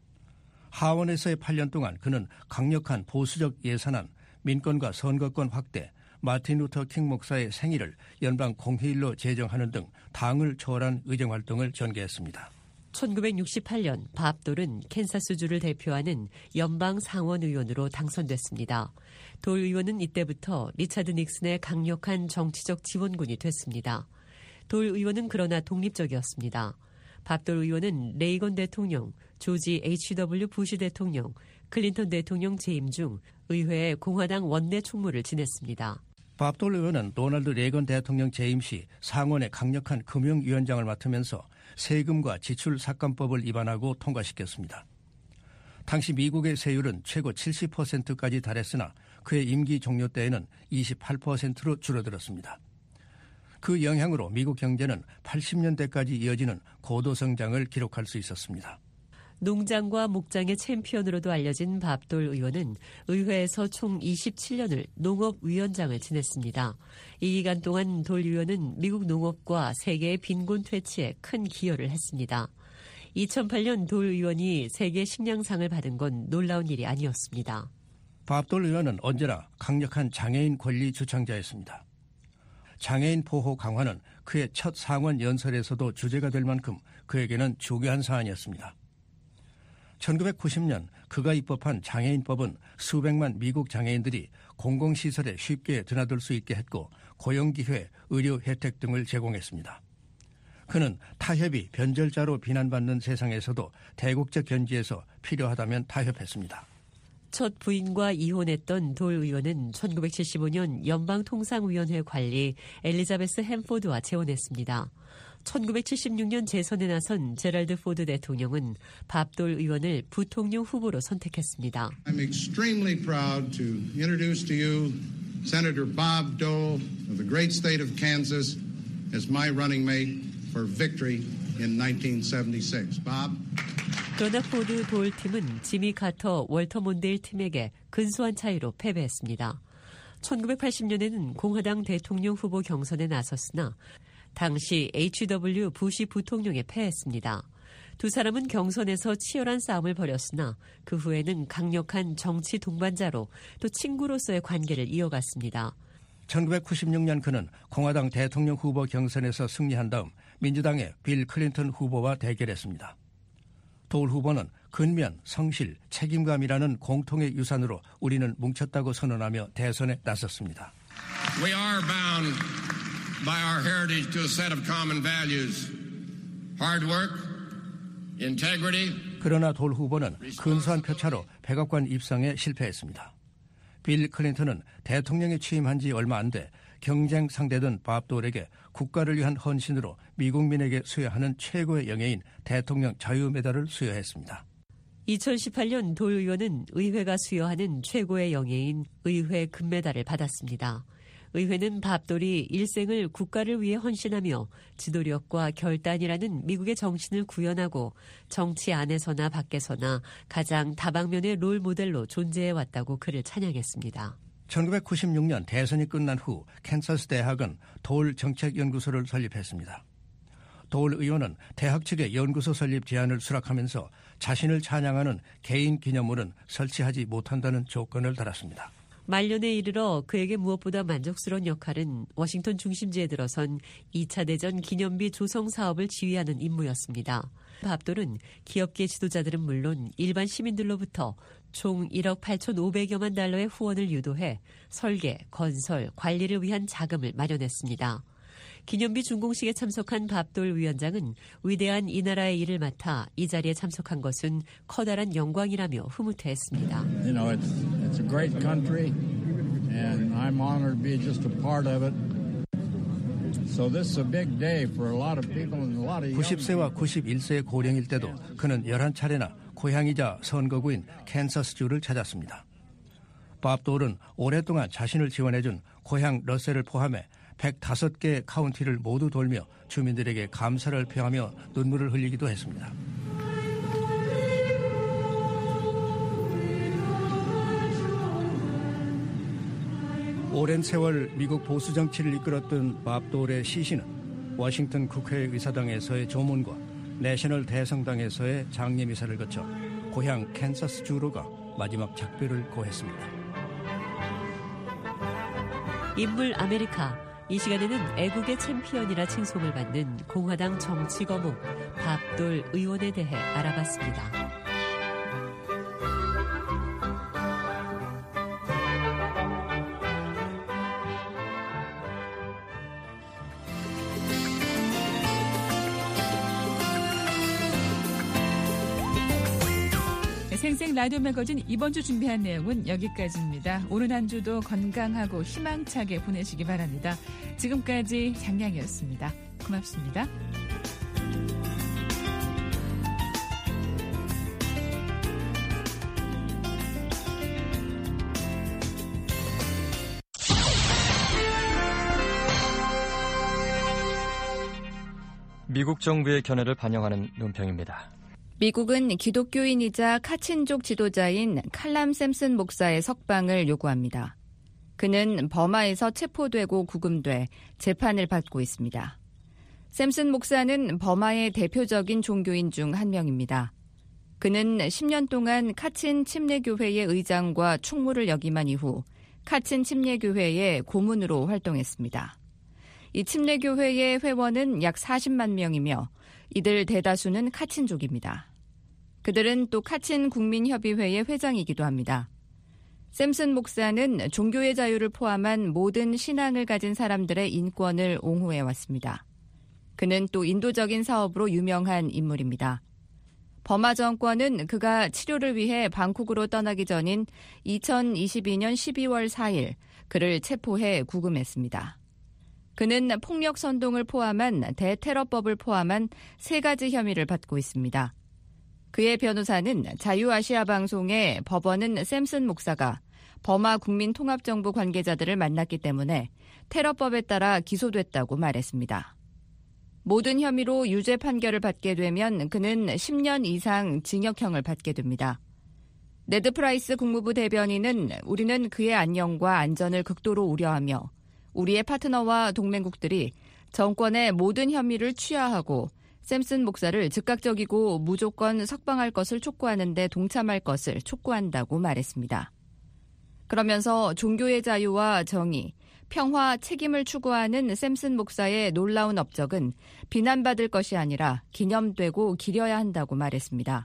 하원에서의 팔 년 동안 그는 강력한 보수적 예산안, 민권과 선거권 확대, 마틴 루터 킹 목사의 생일을 연방 공휴일로 제정하는 등 당을 초월한 의정활동을 전개했습니다. 천구백육십팔 년 밥돌은 캔사스주를 대표하는 연방 상원 의원으로 당선됐습니다. 돌 의원은 이때부터 리차드 닉슨의 강력한 정치적 지원군이 됐습니다. 돌 의원은 그러나 독립적이었습니다. 밥돌 의원은 레이건 대통령, 조지 에이치 더블유 부시 대통령, 클린턴 대통령 재임 중 의회의 공화당 원내 총무를 지냈습니다. 밥돌 의원은 로널드 레이건 대통령 재임 시 상원의 강력한 금융위원장을 맡으면서 세금과 지출 삭감법을 위반하고 통과시켰습니다. 당시 미국의 세율은 최고 칠십 퍼센트까지 달했으나 그의 임기 종료 때에는 이십팔 퍼센트로 줄어들었습니다. 그 영향으로 미국 경제는 팔십 년대까지 이어지는 고도 성장을 기록할 수 있었습니다. 농장과 목장의 챔피언으로도 알려진 밥돌 의원은 의회에서 총 이십칠 년을 농업위원장을 지냈습니다. 이 기간 동안 돌 의원은 미국 농업과 세계의 빈곤 퇴치에 큰 기여를 했습니다. 이천팔 년 돌 의원이 세계 식량상을 받은 건 놀라운 일이 아니었습니다. 밥돌 의원은 언제나 강력한 장애인 권리 주창자였습니다. 장애인 보호 강화는 그의 첫 상원 연설에서도 주제가 될 만큼 그에게는 중요한 사안이었습니다. 천구백구십 년 그가 입법한 장애인법은 수백만 미국 장애인들이 공공시설에 쉽게 드나들 수 있게 했고 고용기회, 의료 혜택 등을 제공했습니다. 그는 타협이 변절자로 비난받는 세상에서도 대국적 견지에서 필요하다면 타협했습니다. 첫 부인과 이혼했던 돌 의원은 천구백칠십오 년 연방통상위원회 관리 엘리자베스 햄포드와 재혼했습니다. 천구백칠십육 년 재선에 나선 제럴드 포드 대통령은 밥돌 의원을 부통령 후보로 선택했습니다. I'm extremely proud to introduce to you Senator Bob Dole of the great state of Kansas as my running mate for victory in nineteen seventy-six. Bob. 그러나 포드 돌 팀은 지미 카터 월터 몬데일 팀에게 근소한 차이로 패배했습니다. 천구백팔십 년에는 공화당 대통령 후보 경선에 나섰으나 당시 에이치 더블유 부시 부통령에 패했습니다. 두 사람은 경선에서 치열한 싸움을 벌였으나 그 후에는 강력한 정치 동반자로 또 친구로서의 관계를 이어갔습니다. 천구백구십육 년 그는 공화당 대통령 후보 경선에서 승리한 다음 민주당의 빌 클린턴 후보와 대결했습니다. 돌 후보는 근면, 성실, 책임감이라는 공통의 유산으로 우리는 뭉쳤다고 선언하며 대선에 나섰습니다. We are bound by our heritage to a set of common values. Hard work, integrity. 그러나 돌 후보는 근소한 표차로 백악관 입성에 실패했습니다. 빌 클린턴은 대통령에 취임한 지 얼마 안 돼 경쟁 상대던 밥 돌에게 국가를 위한 헌신으로 미국민에게 수여하는 최고의 영예인 대통령 자유메달을 수여했습니다. 이천십팔 년 돌 의원은 의회가 수여하는 최고의 영예인 의회 금메달을 받았습니다. 의회는 밥돌이 일생을 국가를 위해 헌신하며 지도력과 결단이라는 미국의 정신을 구현하고 정치 안에서나 밖에서나 가장 다방면의 롤 모델로 존재해왔다고 그를 찬양했습니다. 천구백구십육 년 대선이 끝난 후 캔사스 대학은 돌 정책연구소를 설립했습니다. 돌 의원은 대학 측의 연구소 설립 제안을 수락하면서 자신을 찬양하는 개인 기념물은 설치하지 못한다는 조건을 달았습니다. 말년에 이르러 그에게 무엇보다 만족스러운 역할은 워싱턴 중심지에 들어선 이 차 대전 기념비 조성 사업을 지휘하는 임무였습니다. 밥돌은 기업계 지도자들은 물론 일반 시민들로부터 총 일억 팔천오백여만 달러의 후원을 유도해 설계, 건설, 관리를 위한 자금을 마련했습니다. 기념비 준공식에 참석한 밥돌 위원장은 위대한 이 나라의 일을 맡아 이 자리에 참석한 것은 커다란 영광이라며 흐뭇해했습니다. You know, it's, it's a great country, and I'm honored to be just a part of it. So this is a big day for a lot of people and a lot of young 구십 세와 구십일 세의 고령일 때도 그는 열한 차례나 고향이자 선거구인 캔사스주를 찾았습니다. 밥 돌은 오랫동안 자신을 지원해준 고향 러셀을 포함해 백오 개의 카운티를 모두 돌며 주민들에게 감사를 표하며 눈물을 흘리기도 했습니다. 오랜 세월 미국 보수 정치를 이끌었던 밥 돌의 시신은 워싱턴 국회의사당에서의 조문과 내셔널 대성당에서의 장례미사를 거쳐 고향 캔사스주로 가 마지막 작별을 고했습니다. 인물 아메리카. 이 시간에는 애국의 챔피언이라 칭송을 받는 공화당 정치 거목 밥돌 의원에 대해 알아봤습니다. 생생 라디오 매거진 이번 주 준비한 내용은 여기까지입니다. 오늘 한 주도 건강하고 희망차게 보내시기 바랍니다. 지금까지 장량이었습니다. 고맙습니다. 미국 정부의 견해를 반영하는 논평입니다. 미국은 기독교인이자 카친족 지도자인 칼람 샘슨 목사의 석방을 요구합니다. 그는 버마에서 체포되고 구금돼 재판을 받고 있습니다. 샘슨 목사는 버마의 대표적인 종교인 중 한 명입니다. 그는 십 년 동안 카친 침례교회의 의장과 충무를 역임한 이후 카친 침례교회의 고문으로 활동했습니다. 이 침례교회의 회원은 약 사십만 명이며 이들 대다수는 카친족입니다. 그들은 또 카친 국민협의회의 회장이기도 합니다. 샘슨 목사는 종교의 자유를 포함한 모든 신앙을 가진 사람들의 인권을 옹호해왔습니다. 그는 또 인도적인 사업으로 유명한 인물입니다. 버마 정권은 그가 치료를 위해 방콕으로 떠나기 전인 이천이십이 년 십이월 사일 그를 체포해 구금했습니다. 그는 폭력 선동을 포함한 대테러법을 포함한 세 가지 혐의를 받고 있습니다. 그의 변호사는 자유아시아 방송에 법원은 샘슨 목사가 버마 국민통합정부 관계자들을 만났기 때문에 테러법에 따라 기소됐다고 말했습니다. 모든 혐의로 유죄 판결을 받게 되면 그는 십 년 이상 징역형을 받게 됩니다. 네드 프라이스 국무부 대변인은 우리는 그의 안녕과 안전을 극도로 우려하며 우리의 파트너와 동맹국들이 정권의 모든 혐의를 취하하고 샘슨 목사를 즉각적이고 무조건 석방할 것을 촉구하는 데 동참할 것을 촉구한다고 말했습니다. 그러면서 종교의 자유와 정의, 평화, 책임을 추구하는 샘슨 목사의 놀라운 업적은 비난받을 것이 아니라 기념되고 기려야 한다고 말했습니다.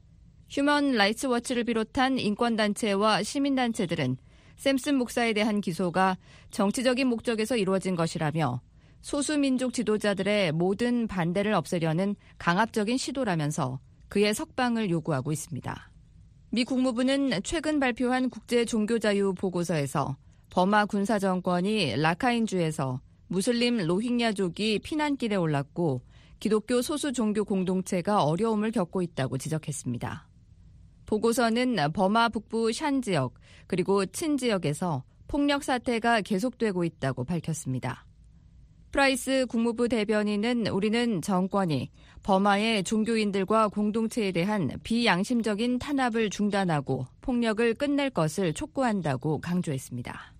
휴먼 라이츠 워치를 비롯한 인권단체와 시민단체들은 샘슨 목사에 대한 기소가 정치적인 목적에서 이루어진 것이라며 소수민족 지도자들의 모든 반대를 없애려는 강압적인 시도라면서 그의 석방을 요구하고 있습니다. 미 국무부는 최근 발표한 국제종교자유 보고서에서 버마 군사정권이 라카인주에서 무슬림 로힝야족이 피난길에 올랐고 기독교 소수 종교 공동체가 어려움을 겪고 있다고 지적했습니다. 보고서는 버마 북부 샨 지역 그리고 친 지역에서 폭력 사태가 계속되고 있다고 밝혔습니다. 프라이스 국무부 대변인은 우리는 정권이 버마의 종교인들과 공동체에 대한 비양심적인 탄압을 중단하고 폭력을 끝낼 것을 촉구한다고 강조했습니다.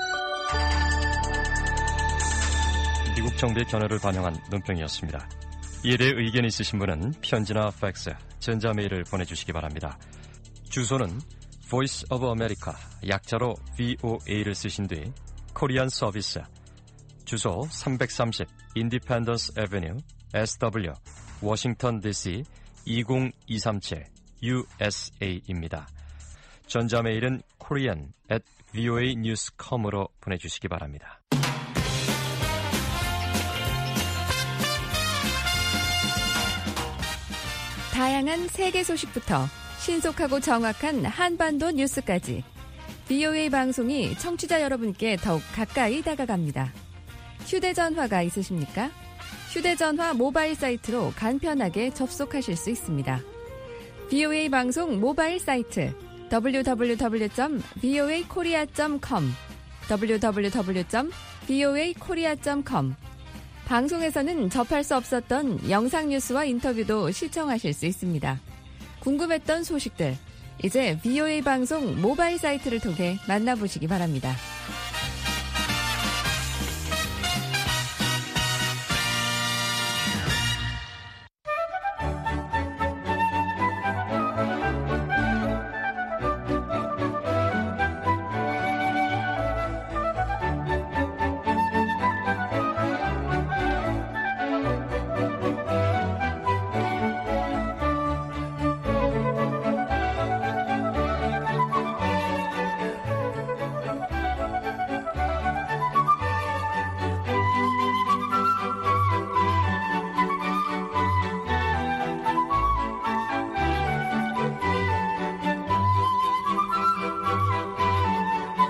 미국 정부의 견해를 반영한 논평이었습니다. 이에 대해 의견이 있으신 분은 편지나 팩스, 전자메일을 보내주시기 바랍니다. 주소는 Voice of America, 약자로 브이오에이를 쓰신 뒤 코리안 서비스, 주소 삼백삼십 인디펜던스 애비뉴 에스더블유 워싱턴 디씨 이공이삼칠 유에스에이입니다. 전자메일은 korean at voa news dot com으로 보내주시기 바랍니다. 다양한 세계 소식부터 신속하고 정확한 한반도 뉴스까지 브이오에이 방송이 청취자 여러분께 더욱 가까이 다가갑니다. 휴대전화가 있으십니까? 휴대전화 모바일 사이트로 간편하게 접속하실 수 있습니다. 브이오에이 방송 모바일 사이트 더블유 더블유 더블유 점 브이오에이 코리아 점 컴 더블유 더블유 더블유 점 브이오에이 코리아 점 컴 방송에서는 접할 수 없었던 영상 뉴스와 인터뷰도 시청하실 수 있습니다. 궁금했던 소식들, 이제 브이오에이 방송 모바일 사이트를 통해 만나보시기 바랍니다.